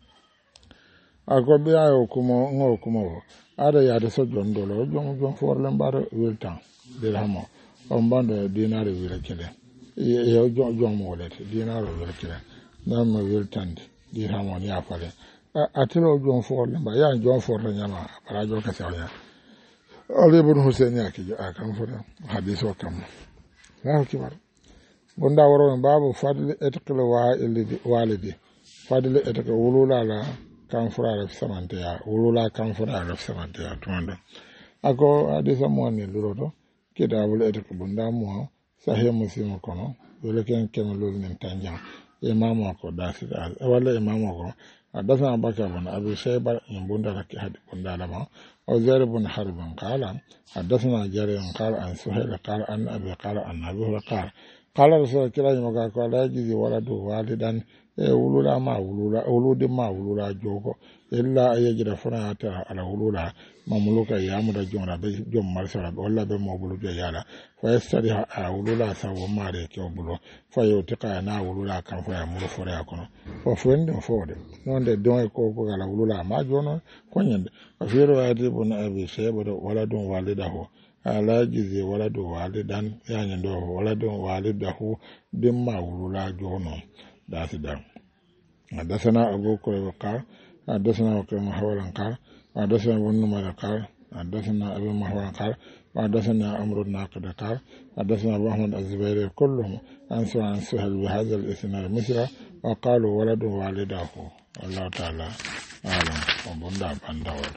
ako be ayo kumo ngo kumo ada ya de so jon dolo jon forlan bar wiltan dirham on bando dinar wila kele yo jon mo le dinar wila kele na ma wiltan dirham on ya fale atilo jon forlan ba ya jon forlan nyama para jo ka sawya ali ibn husayn ya ki akan fura hadiso kam na kibar bunda woro babu fadl etqal walidi fadl etqal wulula la kan fura la samantaya wulula kan fura la samantaya tonda ako hadisa mo ni luroto kitabul etqal bunda mo sahih muslim kono wala ken kemalul min tanjang imam ko dasi wala imam ko حدثنا بكر بن أبي شيبة بن لك حد بن دالما وزير بن حرب قال حدثنا جرير قال عن سهيل قال عن أبي قال عن أبي قال رسول الله قال لا يجزي ولد والدا wulula ma wulula wuludi ma wulula jogo illa ayajira fana ta ala wulula mamuluka yamu da jona be jom marsara walla be mo bulu yala fa yastari a wulula sa wo mare ke obulo fa yotika na wulula kan fa ya mulu fore akono fa fende fode nonde don ko ko ala wulula ma jono ko nyande fa firo adi bun abi shayba waladun walidahu ala jizi waladu walidan yani ndo waladun walidahu dimma wulula jono داسدان حدثنا أبو كريب قال حدثنا وكيع محولا قال حدثنا ابن نمير قال حدثنا أبو محولا قال حدثنا عمرو الناقد قال حدثنا أبو أحمد الزبيري كلهم عن سهل بهذا الإسناد مثله وقالوا ولد والده الله تعالى أعلم وبندا بندور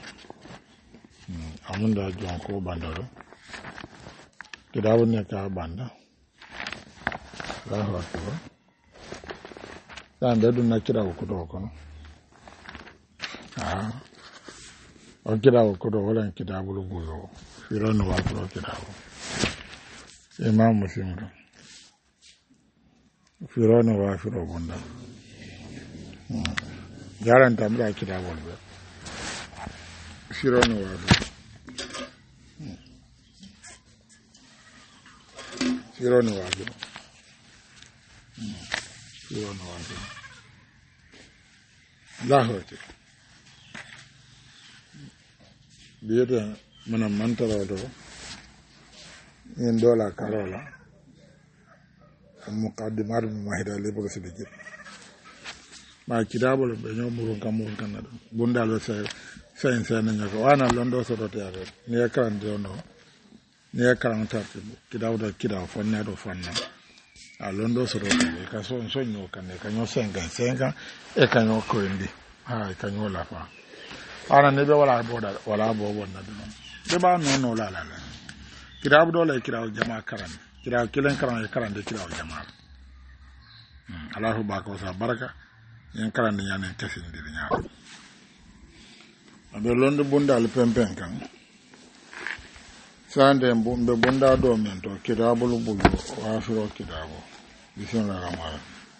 أمندا جونكو بندور كتاب نكا بندا الله أكبر ande dun na kirawo kudo kono o kirawo kudo wala kitabul buyo firon wa kudo kirawo imam muslim firon wa firo bunda garan tamra kitabul be firon wa firon wa lahote biyata mana mantara do en dola karola muqaddimat mahida libro sidiki ma kitabul be nyomuru kamul kanada bundalo say nyako wana londo soto tare ni ekran do no ni ekran tarte kidawo kidawo fonna do fonna a londo soro e ka so nyo kan e ka nyo senga e ka nyo ko ndi e ka nyo la fa ana ne be wala bo na do de ba no la kirabu do la kirabu jama karan kirabu kilen karan e karan de kirabu jama Allahu ba ko sa baraka en karan de nyane tasin de nya abe londo bunda le pempen kan sande be bunda do men to kidabul bulu wa firo kidabo bismillah rahman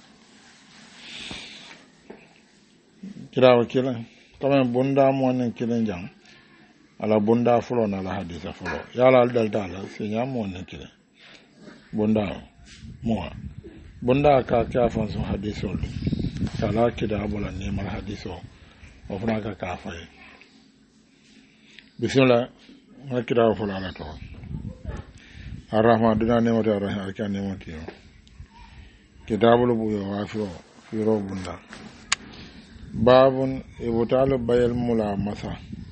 kidabo kilan kama bunda mo nen kilan jang ala bunda fulo na la hadisa fulo yala dal dala sinya mo nen kilan bunda mo bunda ka ka fon so hadiso sala kidabo la ne mal hadiso o funa ka fa bismillah kira fulana to arrahman dina ne mata arrahman kan ne mata yo kitabul buyo wafiro firo bunda babun ibutalu bayal mula masa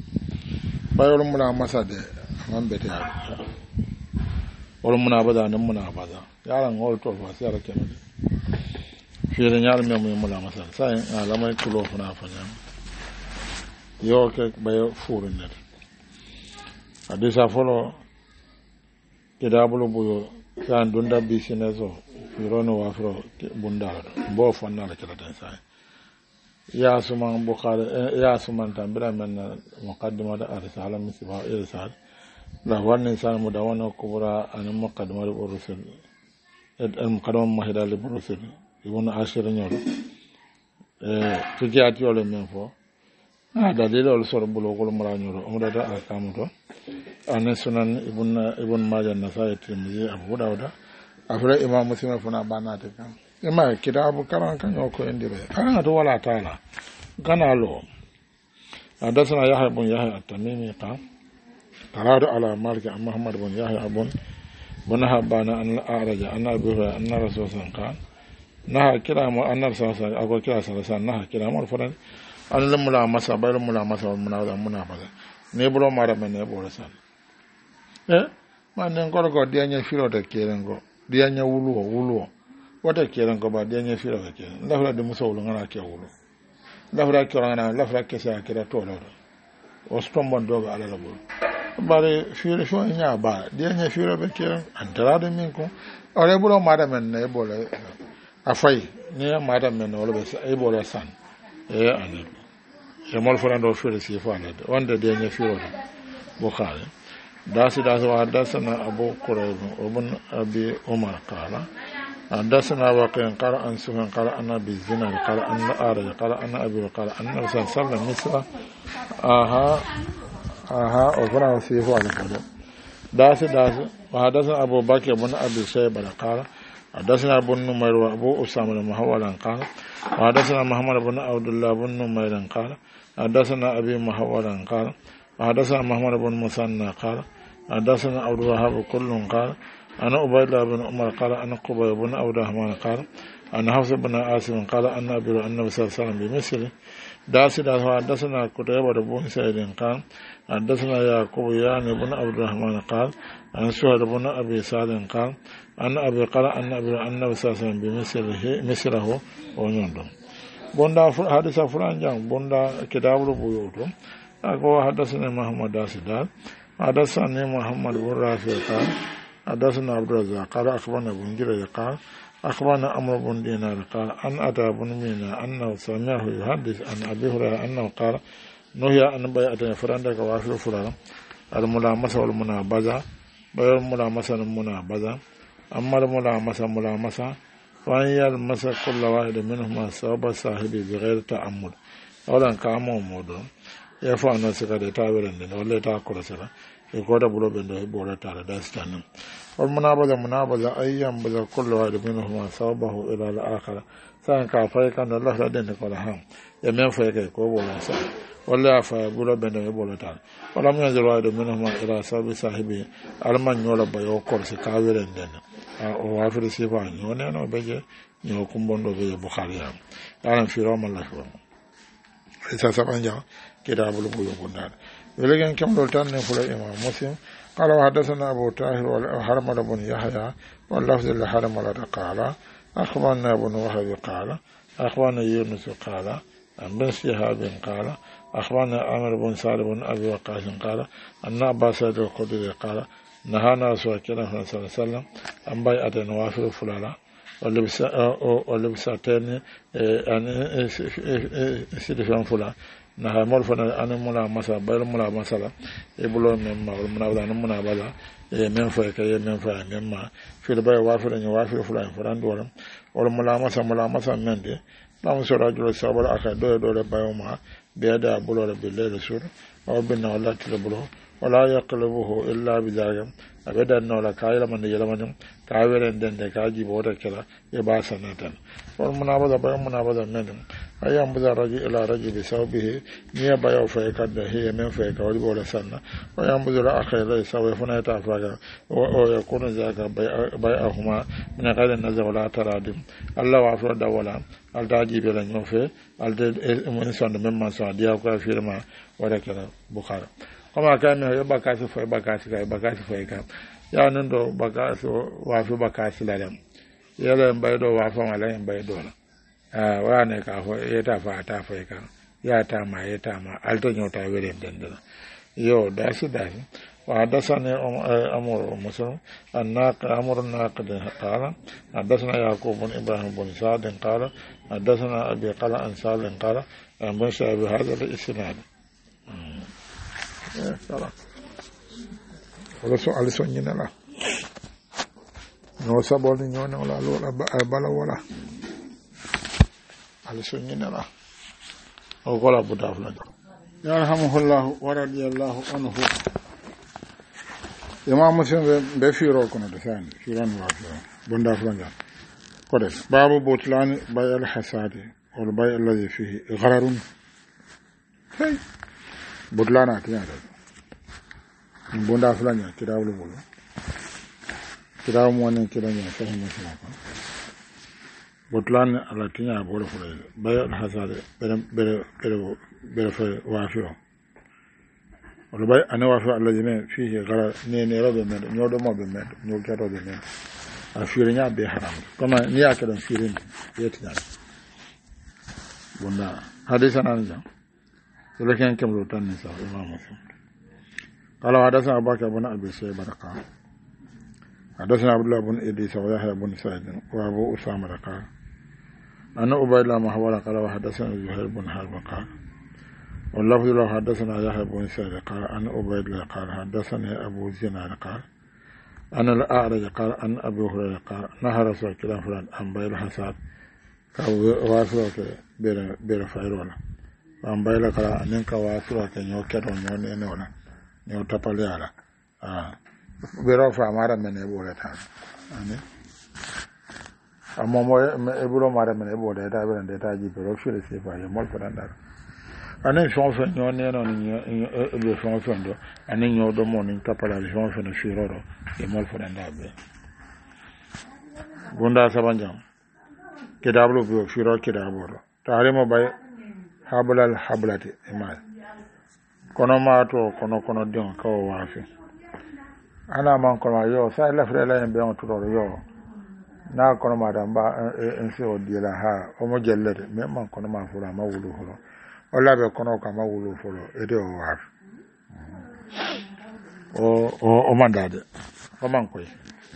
de man bete ya wala muna bada nan muna bada yaran hol to fa sai rake ne fire nyal me mu mula masa sai alamai kulo funa fanya yo ke bayo furun ne hadisa folo kidabulu buyo kan dunda bisineso firono wafro bunda bo fonna la kala tan sai ya suman bukhari ya suman tambira men muqaddimah ar-risala misbah irsal la wannan san mudawana kubra an muqaddimah ar-rusul المقدم مهدا لبروسل يبون عاشر نيورو فيجي أتيو لمن فو دليل الصور بلوغ المرانيورو أمدا أكامتو أن سنن ابن ماجه النسائي الترمذي أبو داود أفرا إمام مسلم فنا باناتك إما كتاب كلام كان يوكو إنديره أنا ولا تعالى كان له حدثنا يحيى بن يحيى التميمي قال قرأت على مالك عن محمد بن يحيى بن حبان أن الأعرج أن أبي هريرة أن الرسول صلى الله عليه وسلم قال نهى كلام أن الرسول صلى الله عليه وسلم أقول كلام صلى الله عليه وسلم نهى كلام الفرن أن الملامسة بين الملامسة والمناوضة منافسة نبلو مارا من نبلو سان man nen ko dianya filo de kerengo dianya wuluo wata kerengo ba dianya filo de keren lafra de musawlo ngana ke wulo lafra ke ngana lafra ke sa ke da tolo o stombon dogo ala la bol bare filo so nya ba dianya filo de keren antara de min ko ore bulo mada men ne bole afai ni mada men wala be e bole san ane e mol fo ndo filo si fo ane wanda dianya filo de bukhari داس وحدثنا أبو قريب وابن أبي عمر قال حدثنا وقيل قال أن سفيان قال أن أبي الزناد قال أن آرج قال أن أبي قال أن الرسول صلى الله عليه وسلم مثل وفرع سيفه على كذا داس وحدثنا أبو بكر بن أبي شيبة قال حدثنا ابن نمير وأبو أسامة المحولة قال وحدثنا محمد بن عبد الله بن نمير قال حدثنا أبي محولة قال حدثنا محمد بن مثنى قال حدثنا عبد الوهاب كل قال أنا عبيد الله بن عمر قال أنا قبيل بن عبد الرحمن قال أنا حفص بن عاصم قال أن أبي النبي صلى الله عليه وسلم بمثله داس حدثنا قتيبة بن سعيد قال حدثنا يعقوب يعني بن عبد الرحمن قال عن سهيل بن أبي سعد قال أن أبي قال أن أبي النبي صلى الله عليه وسلم بمثله ونندم بوندا حدث فلان جام بوندا كتاب البيوت أقوى حدثنا محمد داسدال حدثنا محمد بن رافع قال حدثنا عبد الرزاق قال أخبرنا بن جرير قال أخبرنا عمرو بن دينار قال أن أتى بن مينا أنه سمعه يحدث عن أبي هريرة أنه قال نهي أن بيعة فرندك وافر فلان الملامسة والمنابذة بيع الملامسة والمنابذة أما الملامسة وأن يلمس كل واحد منهما ثوب صاحبه بغير تأمل أولا كامو مودو ya fa na sika da ta wurin da wallahi ta kura sira e ko da bulo ben da e bora ta da stanin wal munabaza ayyan baza kullu wa minhum sabahu ila al akhir san ka fa kan Allah da den ko la ham ya men fa ke ko bola sa wallahi fa bulo ben da e bora ta wala mun yanzu wa minhum ila sahibi alman yola bayo ko se ka wurin den o wa fi se fa no ne no beje ni ko mbondo be bukhari ya aran fi rama Allah wa isa sabanja كتاب البيوع النار ولكن كم دولتان نقول الإمام مسلم قال وحدثنا أبو طاهر وحرمل بن يحيى واللفظ لحرمل قال أخبرنا ابن وهب قال أخبرنا يونس قال عن بن شهاب قال أخبرنا عامر بن سالم بن أبي وقاص قال أن أبا سعيد الخدري قال نهانا رسول الله صلى الله عليه وسلم عن بيعة نوافل فلالا ولبساتين أن سيدفن فلان na mol fana an mula masa bayr mula masala e bulo men ma muna wala muna bala e men fa ka e men fa men ma fi bay wa fa ni wa fi fulan fulan do wala mula masa men de ba mo so rajulo sabal aka do le bayo ma be da bulo le bille sur aw bin wala tile bulo wala yaqlubuhu illa bi dagam abeda no la kayla man yela man ka weren den de ka jibo da kala e ba sanatan wal munabaza bayo munabaza men ayam buza raji ila raji bi sawbihi niya bayo fa kadda hiya men fa ka wali bola sanna ayam buza akhir la sawa funa ta faga o yakunu zaka bai'ahuma min qala nazza wala taradim Allah wa fa da wala al daji be la nyofe al de mon sonde men man so dia ko firma wala kala bukhari kama kana yo bakasi fa ka ya nan do bakasi wa fi bakasi la dem yala mbay do wa fa wala mbay do la wane ka ho eta fa ta fa ka ya ta ma alto nyota wele dendela yo dasi wa hadasani amur muslim annaq amur naqid qala hadasana yaqub bin ibrahim bin sa'd qala hadasana abi qala an salih qala an basha bi hadha al-isnad wala so ali sonyina la no sabol ni ñoo wala lola bala wala al sunnina o gola bu daf la yarhamuhullahu wa radiyallahu anhu imam muslim be firo kono de san firan wa bunda franja ko des babu butlan bay al hasadi wal bay alladhi fihi ghararun hey butlana tiñata bunda franja kirawlu bulu kirawo mo nen kidaña fahima sila ko butlan ala tiña bolo fulay bay al hasadi bere fa wafio wala bay ane wafio alladhi men fihi gharar ne robe men ñodo mo be men ñoo kedo be men a fiirinya be haram kama ni aka dan fiirin yetina bunda hadisa nan ja lakin kam lo tan ni sa imam muslim qala hadasa abaka ibn abi baraka hadasana abdullah ibn idris wa yahya ibn sa'id wa abu usama raka ana ubayla ma hawala qala wa hadasana zuhair ibn harb qala واللفظ له حدثنا يحيى بن سعيد قال عن عبيد الله قال حدثني ابو زناد قال أنا الأعرج قال أن أبي هريرة قال نهى رسول الله فلان أن بيل حساد كواسلك بير فايرولا أن بيل قال أنك واسلك نيوكت ونيونينولا نيو تبالي على بيرو فامارا من يبولة تان أما مو يبولو مارا من يبولة تابلن ديتاجي بيرو شو لسيفا يمول فلان دار anen chonfe nyone no ni be chonfe ndo anen nyodo mo ni tapala chonfe no shiroro e mol fo ndabe gonda sabanjam kedablo be shiro kedaboro tare mo bay hablal hablati imal kono mato kono den ko wafi ana man kono yo sa la frela en be on tutoro yo na kono ma damba en se o dila ha o mo jellede me man kono ma fura ma wulu holo ola be kono kama wulu folo ede o war o mandade o man koy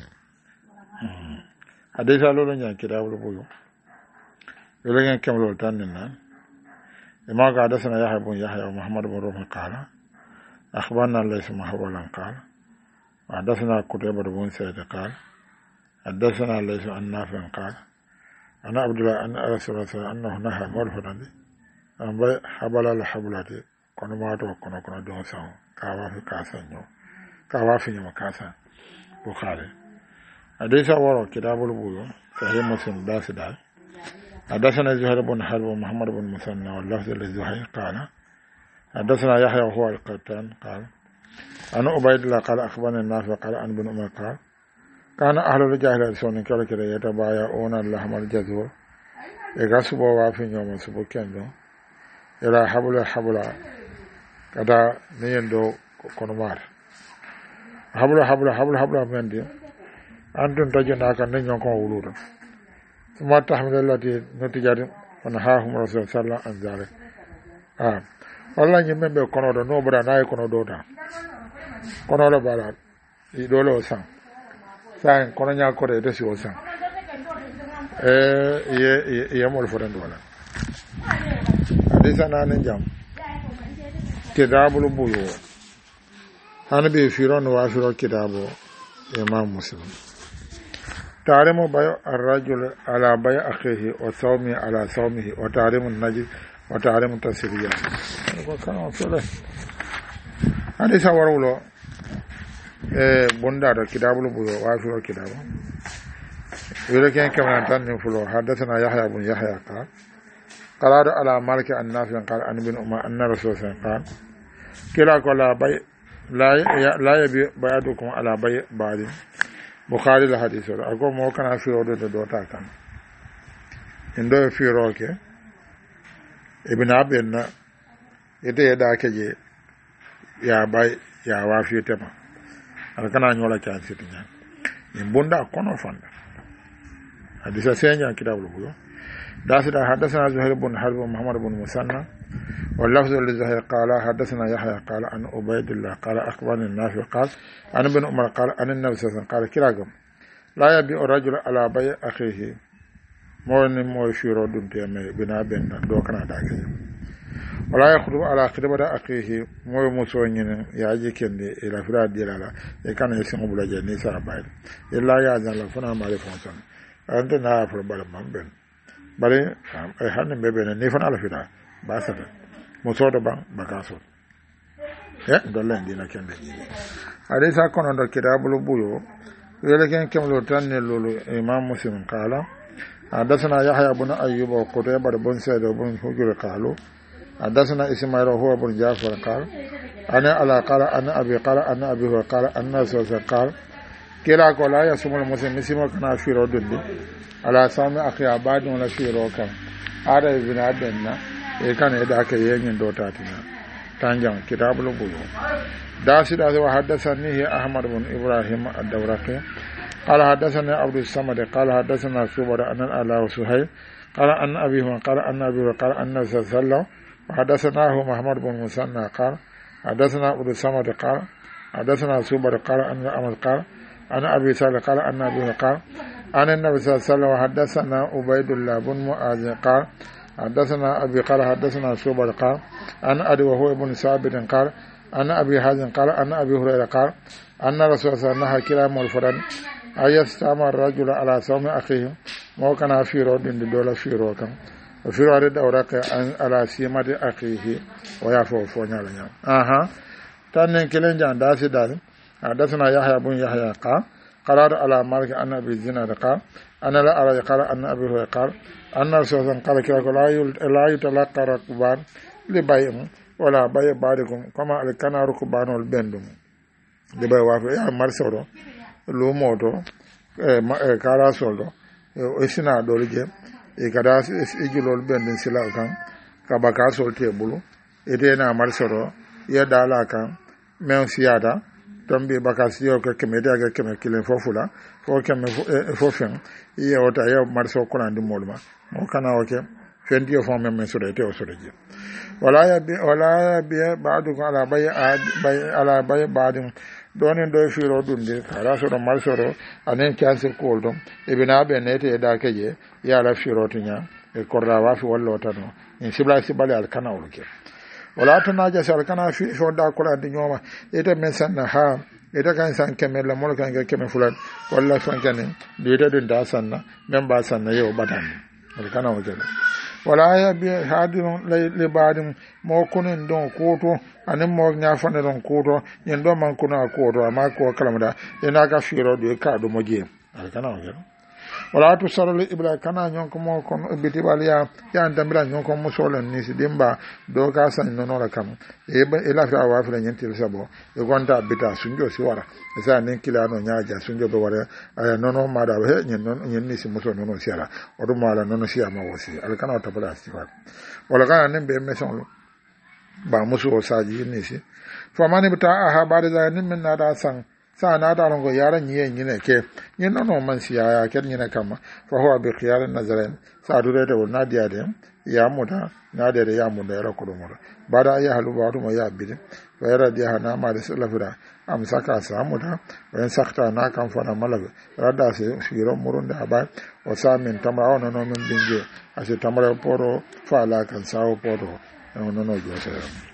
hadisa lolo nya kida wulu buyo yele ngen kemlo tan nan imam ga hadasana yahya ibn yahya wa muhammad ibn ruh qala akhbarna laysa mahwalan qala hadasana kutayba ibn sa'id qala hadasana laysa an nafi qala ana abdullah an rasulullah annahu naha marfatan ambe habalal hablati kono mato kono don san kawa fi kasanyo kawa fi nyama kasan bukhari hadisa waro kitabul buyo sahih muslim dasida حدثنا زهير بن حرب ومحمد بن مثنى واللفظ لزهير قال حدثنا يحيى وهو القتان قال أنا عبيد الله قال أخبرني النافع قال عن ابن عمر قال كان أهل الجاهلية سون كلا يتبايعون اللحم الجزور يغصبوا وافين يوم سبو كنجو إلى حبل كذا نيندو كونمار حبل من دي أنتم تجنا كان نيون كون ولود ثم تحمل التي نتجاري ونهاهم رسول صلى الله عليه وسلم والله يمن be kono do no bra nay kono do ta kono lo bala i do lo san san kono nya ko de si o san ye mo fo den do la hadisa nan jam kitabul buyu hanabi firon wa firo kitabo imam muslim تعلم بيع الرجل على بيع أخيه وصومه على صومه وتعلم النجي وتعلم التسرية هذا سوار له بندار كتاب له وافر كتاب ولكن كما تنفلو حدثنا يحيى بن يحيى قال على مالك النافع قال عن ابن عمر أن رسول الله قال كلا قال لا يبيع بعضكم على بيع بعض Bukhari la hadith ora ko mo kana firo do ta kan indo firo ke ibn abinna ite da ke je ya bay ya wa fi tema ala kana nyola ka sitinya in bunda kono fanda hadisa senya kitabul buyo dasida hadathana zuhair ibn harb muhammad ibn musanna واللفظ لزهير قال حدثنا يحيى قال عن عبيد الله قال أخبرني النافع قال عن ابن عمر قال عن النبي صلى الله عليه وسلم قال كلاكم لا يبيع الرجل على بيع أخيه مورن مو شيرو دون تيمي بنا بين دو كنا داكي wala yakhrubu ala khidbata akhihi moy muso nyine yaji kende ila fira dilala e kana yesimu bulaje ni sa bay illa ya zalla funa mari fonson ante na afro bala mamben bare ay hanne bebe ne fana ala fira ba sa muso do ban bakaso ya dolla ndina kende ni ade sa kono do kitabul buyo wele ken kemlo tanne lolu imam muslim qala حدثنا يحيى بن أيوب وقتيبة بن سعيد بن حجر قالوا حدثنا إسماعيل وهو بن جعفر قال أنا على قال أنا أبي قال أنا أبي هو قال أن سوس قال كلا قال يسمى المسلم مسلم كان في رودندي على سامع أخي عباد ولا في روكا هذا ابن عبدنا كان يدعك يين دوتاتنا تانجان كتاب البيوع داسي وحدثني أحمد بن إبراهيم الدورقي قال حدثنا عبد الصمد قال حدثنا سوبر أن الله وسهيل قال أن أبيه قال أن أبيه قال أن صلى الله عليه وسلم وحدثناه محمد بن مسنى قال حدثنا عبد الصمد قال حدثنا سوبر قال أن أمر قال أن أبي سهل قال أن أبيه قال أن النبي صلى الله عليه وسلم وحدثنا عبيد الله بن معاذ قال حدثنا أبي قال حدثنا سوبر قال أن أبي وهو ابن ثابت قال أن أبي حازم قال أن أبي هريرة قال أن رسول الله صلى الله عليه وسلم كلام الفرد ayastama rajula ala sawmi akhihi mo kana firo din dola firo kan firo ade dawra ka ala simati akhihi o ya fo nyala nyam tanen kelen jan dasi dal dasna yahya bun yahya qala ala malik an abi zinad qala ana la ara qala an abi huwa qala anna rasulullah qala kila la yutalaqa rakban li bay'in wala bay' ba'dakum kama al kana rukbanul bendum de bay wa ya marsoro lo moto kara soldo o sina do je e kada e julol benden sila kan ka baka solte bulu e de na marsoro ya dala kan men siada tombe baka siyo ka kemede aga keme kilen fofula fo keme fofen ye ota ya marso ko nandi molma mo kana oke fendi o fon men so de te o so de wala ya bi ba'du ala bay ba'din donen do firo dunde kala so do marsoro anen kanse koldom e bina be nete da keje ya la firo tinya e korda wa fi wallo tano in sibla sibale al kana ulke wala tana ja sal kana fi so da ko di nyoma ete men sanna ha ete kan san kemen la mol kan kemen fulan walla son kanen de ete dun da sanna men ba sanna yo badan al kana ulke wala ya bi hadin le badin mo kunin don koto anin mo nyafane don koto yen do man kuna koto amma ko kalamda ina ga firo do ka do moje alkana o wala to sarale ibra kana nyon ko mo kon biti baliya ya ndambira nyon ko mo solen ni si dimba do ka san no la kam e la fa wa fa nyen til sabo e gonta bita sunjo si wara sa nen kila no nyaaja sunjo be wara aya nono ma da he nyen ni si mo so nono si ara o do mala nono si ama wosi alkana to bala si fa wala kana nen be meson ba musu o saji ni si fa mani bita aha ba da nin min na da san sa na da rongo yaran yiyen yine ke yin no man siya ya ken yine kama fa huwa bi khiyar nazarin sa dure da wal nadiya de ya muda na da ya muda ya rakudo mu bada ya halu ba to ya bidin wa yara dia hana ma da salafira am saka sa muda wa sakta na kan fa na malaga rada se shiro murun da ba o sa min tamra ono no min binje ase tamra poro fa la kan sawo poro no jo se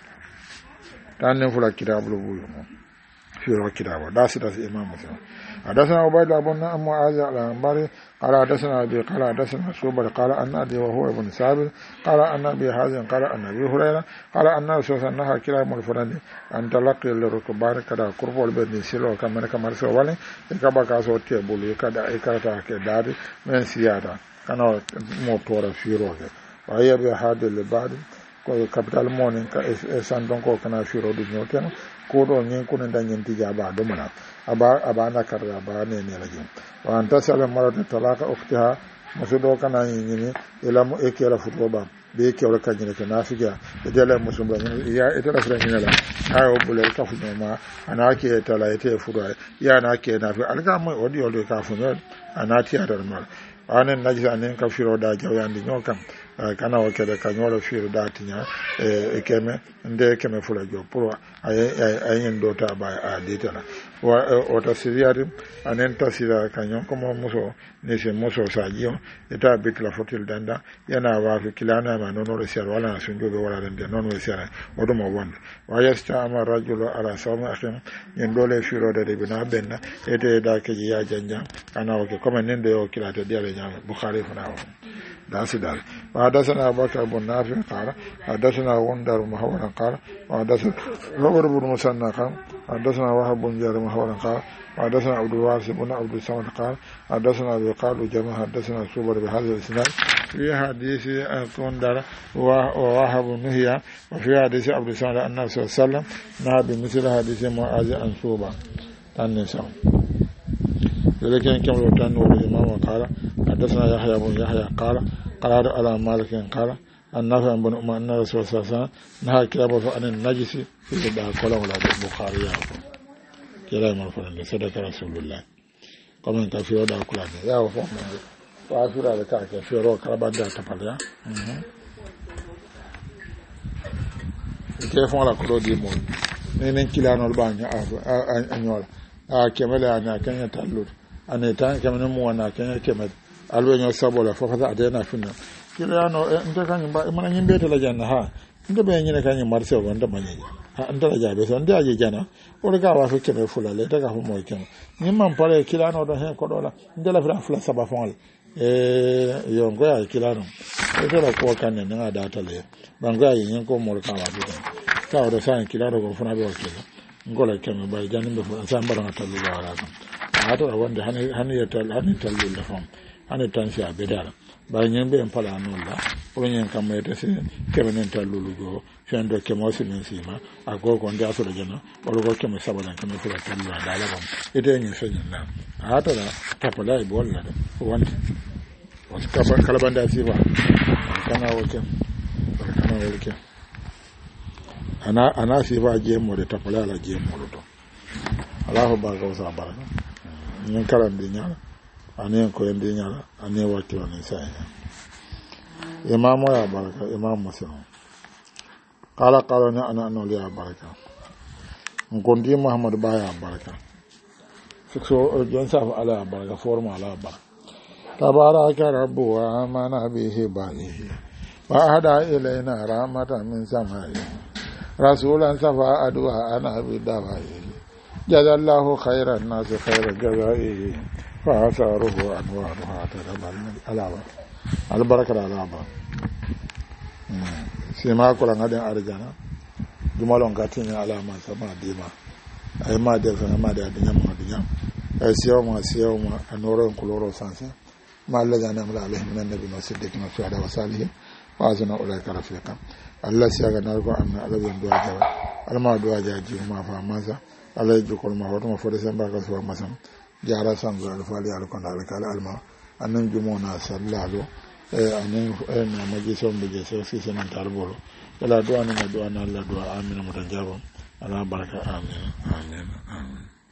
tan ne fula kitabul buyu في الكتاب داس إمام مسلم حدثنا عبيد الله بن معاذ الأنباري قال حدثنا أبي قال حدثنا شعبة قال أن أبي وهو ابن ثابت قال أن أبي حازم قال أن أبي هريرة قال أن رسول الله نهى كلام الفرد أن تلقي الركبان كذا قرب البدن سلو كمان كمان سوالي كبا كاسو تبولي كذا كذا كذا من سيادة كانوا موتورا في روجه وهي بهذا البعض capital morning ka sandon ko kana firo du nyoten ko do nyen ko nda nyen tija ba do mana aba na karra ba ne ne lagi wa anta sala marata talaka ukhtiha musudo kana nyini ila mo ekela futo ba be kewla kanyine ke nafiga de la musumba ya etala fra nyina la ayo bule ka fu ma anake etala ete fudo ya na ke na fi alga mo odi odi ka fu no anati adar mal anen najisa anen ka firo da jawyandi nyokan kana o kede ka nyoro firu datinya keme nde keme fula jo pour ayen dota ba a ditala o ta siriyari anen ta sira kanyon como muso ne se muso sajiyo eta bitla fotil danda yana wa fi kilana ma nono re sir wala sunjo be wala dande nono re sir o do mo wonde wa yasta ama rajulu ala sawma akhim yen dole firo de bina benna ete da ke ya janja kana o ke comme nende o kilata diale nyama bukhari fana o داسدال وحدثنا أبو بكر بن نافع قال حدثنا غندر محورا قال وحدثنا عمر بن مسنى قال حدثنا وهب بن جابر محورا قال وحدثنا عبد الوارث بن عبد الصمد قال حدثنا أبي قال جمع حدثنا سوبر بهذا الإسناد في حديث غندر ووهب نهي وفي حديث عبد الصمد أن النبي صلى الله عليه وسلم نهى بمثل حديث معاذ عن سوبر النساء لكن كما يتنور الإمام قال حدثنا يحيى بن يحيى قال قال على مالك قال النافع بن عمر أن الرسول صلى الله عليه وسلم نهى كلابه عن النجس في الدعاء قال ولا البخاري كلام الفرن صدق رسول الله كما كفي ودع كلام يا وفهم وافر على كاك في رو كلام ده تفعل كيف ولا كلو دي مول نين كيلانو البانيا انيولا كمل انا كان يتلور أنا تان كمان مو أنا كان كمان ألوين يصابوا له فهذا أدينا فينا كلا أنا أنت كان يبغى من ينبه تلاجنا ها أنت بيني كان يمارسه وأنت بني ها أنت لا جابه أنت أجي جانا ولا كوا في كم فلا لا تكوا في موي كم نيمان بالله كلا أنا ده كورولا أنت لا فلا سبعة فعل يونغوا كلا أنا إذا لا كوا كان ينعا داتله بانغوا ينكو مول كوا بيتنا كوا ده سان كلا ده كوفنا بيوكله ngola keme bay janim be sambara ngatalu wala kam ato wonde hani tallu la fam hani tansi abedala bay nyembe en pala nolla o nyen kam mete se keme nen tallu lugo fendo kemo simin sima agogo nda so jana o lugo keme sabala keme fura tallu dala bam ite nyen so nyina ato la tapala e bolla wonde o skaba kala banda siba kana woke ana sifa jemo de tapala la jemo do Allahu baraka wa baraka nyen kala ndinya ane ko ndinya ane wakilo ni sai imamu ya baraka imam muslim qala ana no ya baraka ngondi muhammad baya baraka fikso jonsa ala baraka forma ala baraka tabaraka rabbu wa amana bihi banihi wa hada ilaina rahmatan min samai rasulan safa adwa ana bidawai jazallahu khairan nas khairan jazai fa asaruhu anwaruha tadabal alawa albaraka alaba sima ko la ngaden arjana jumalon gatinya alama sama dima ay ma de fa ma de adnya ma adnya ay siyoma anoro kuloro sanse ma la jana mala alayhi min nabi siddiq na suada wa salihin wa azna ulaika rafiqa Allah siyaga narko anna alaben duwa jawa alma duwa jaji ma fa maza alay jukol ma wato ma fode samba ka so masam jara sango alfali alkon alkala alma anan jumona sallalo anan na maji so mbe so si senan tarbolo wala duwa na Allah duwa amina mutanjabo ala baraka amin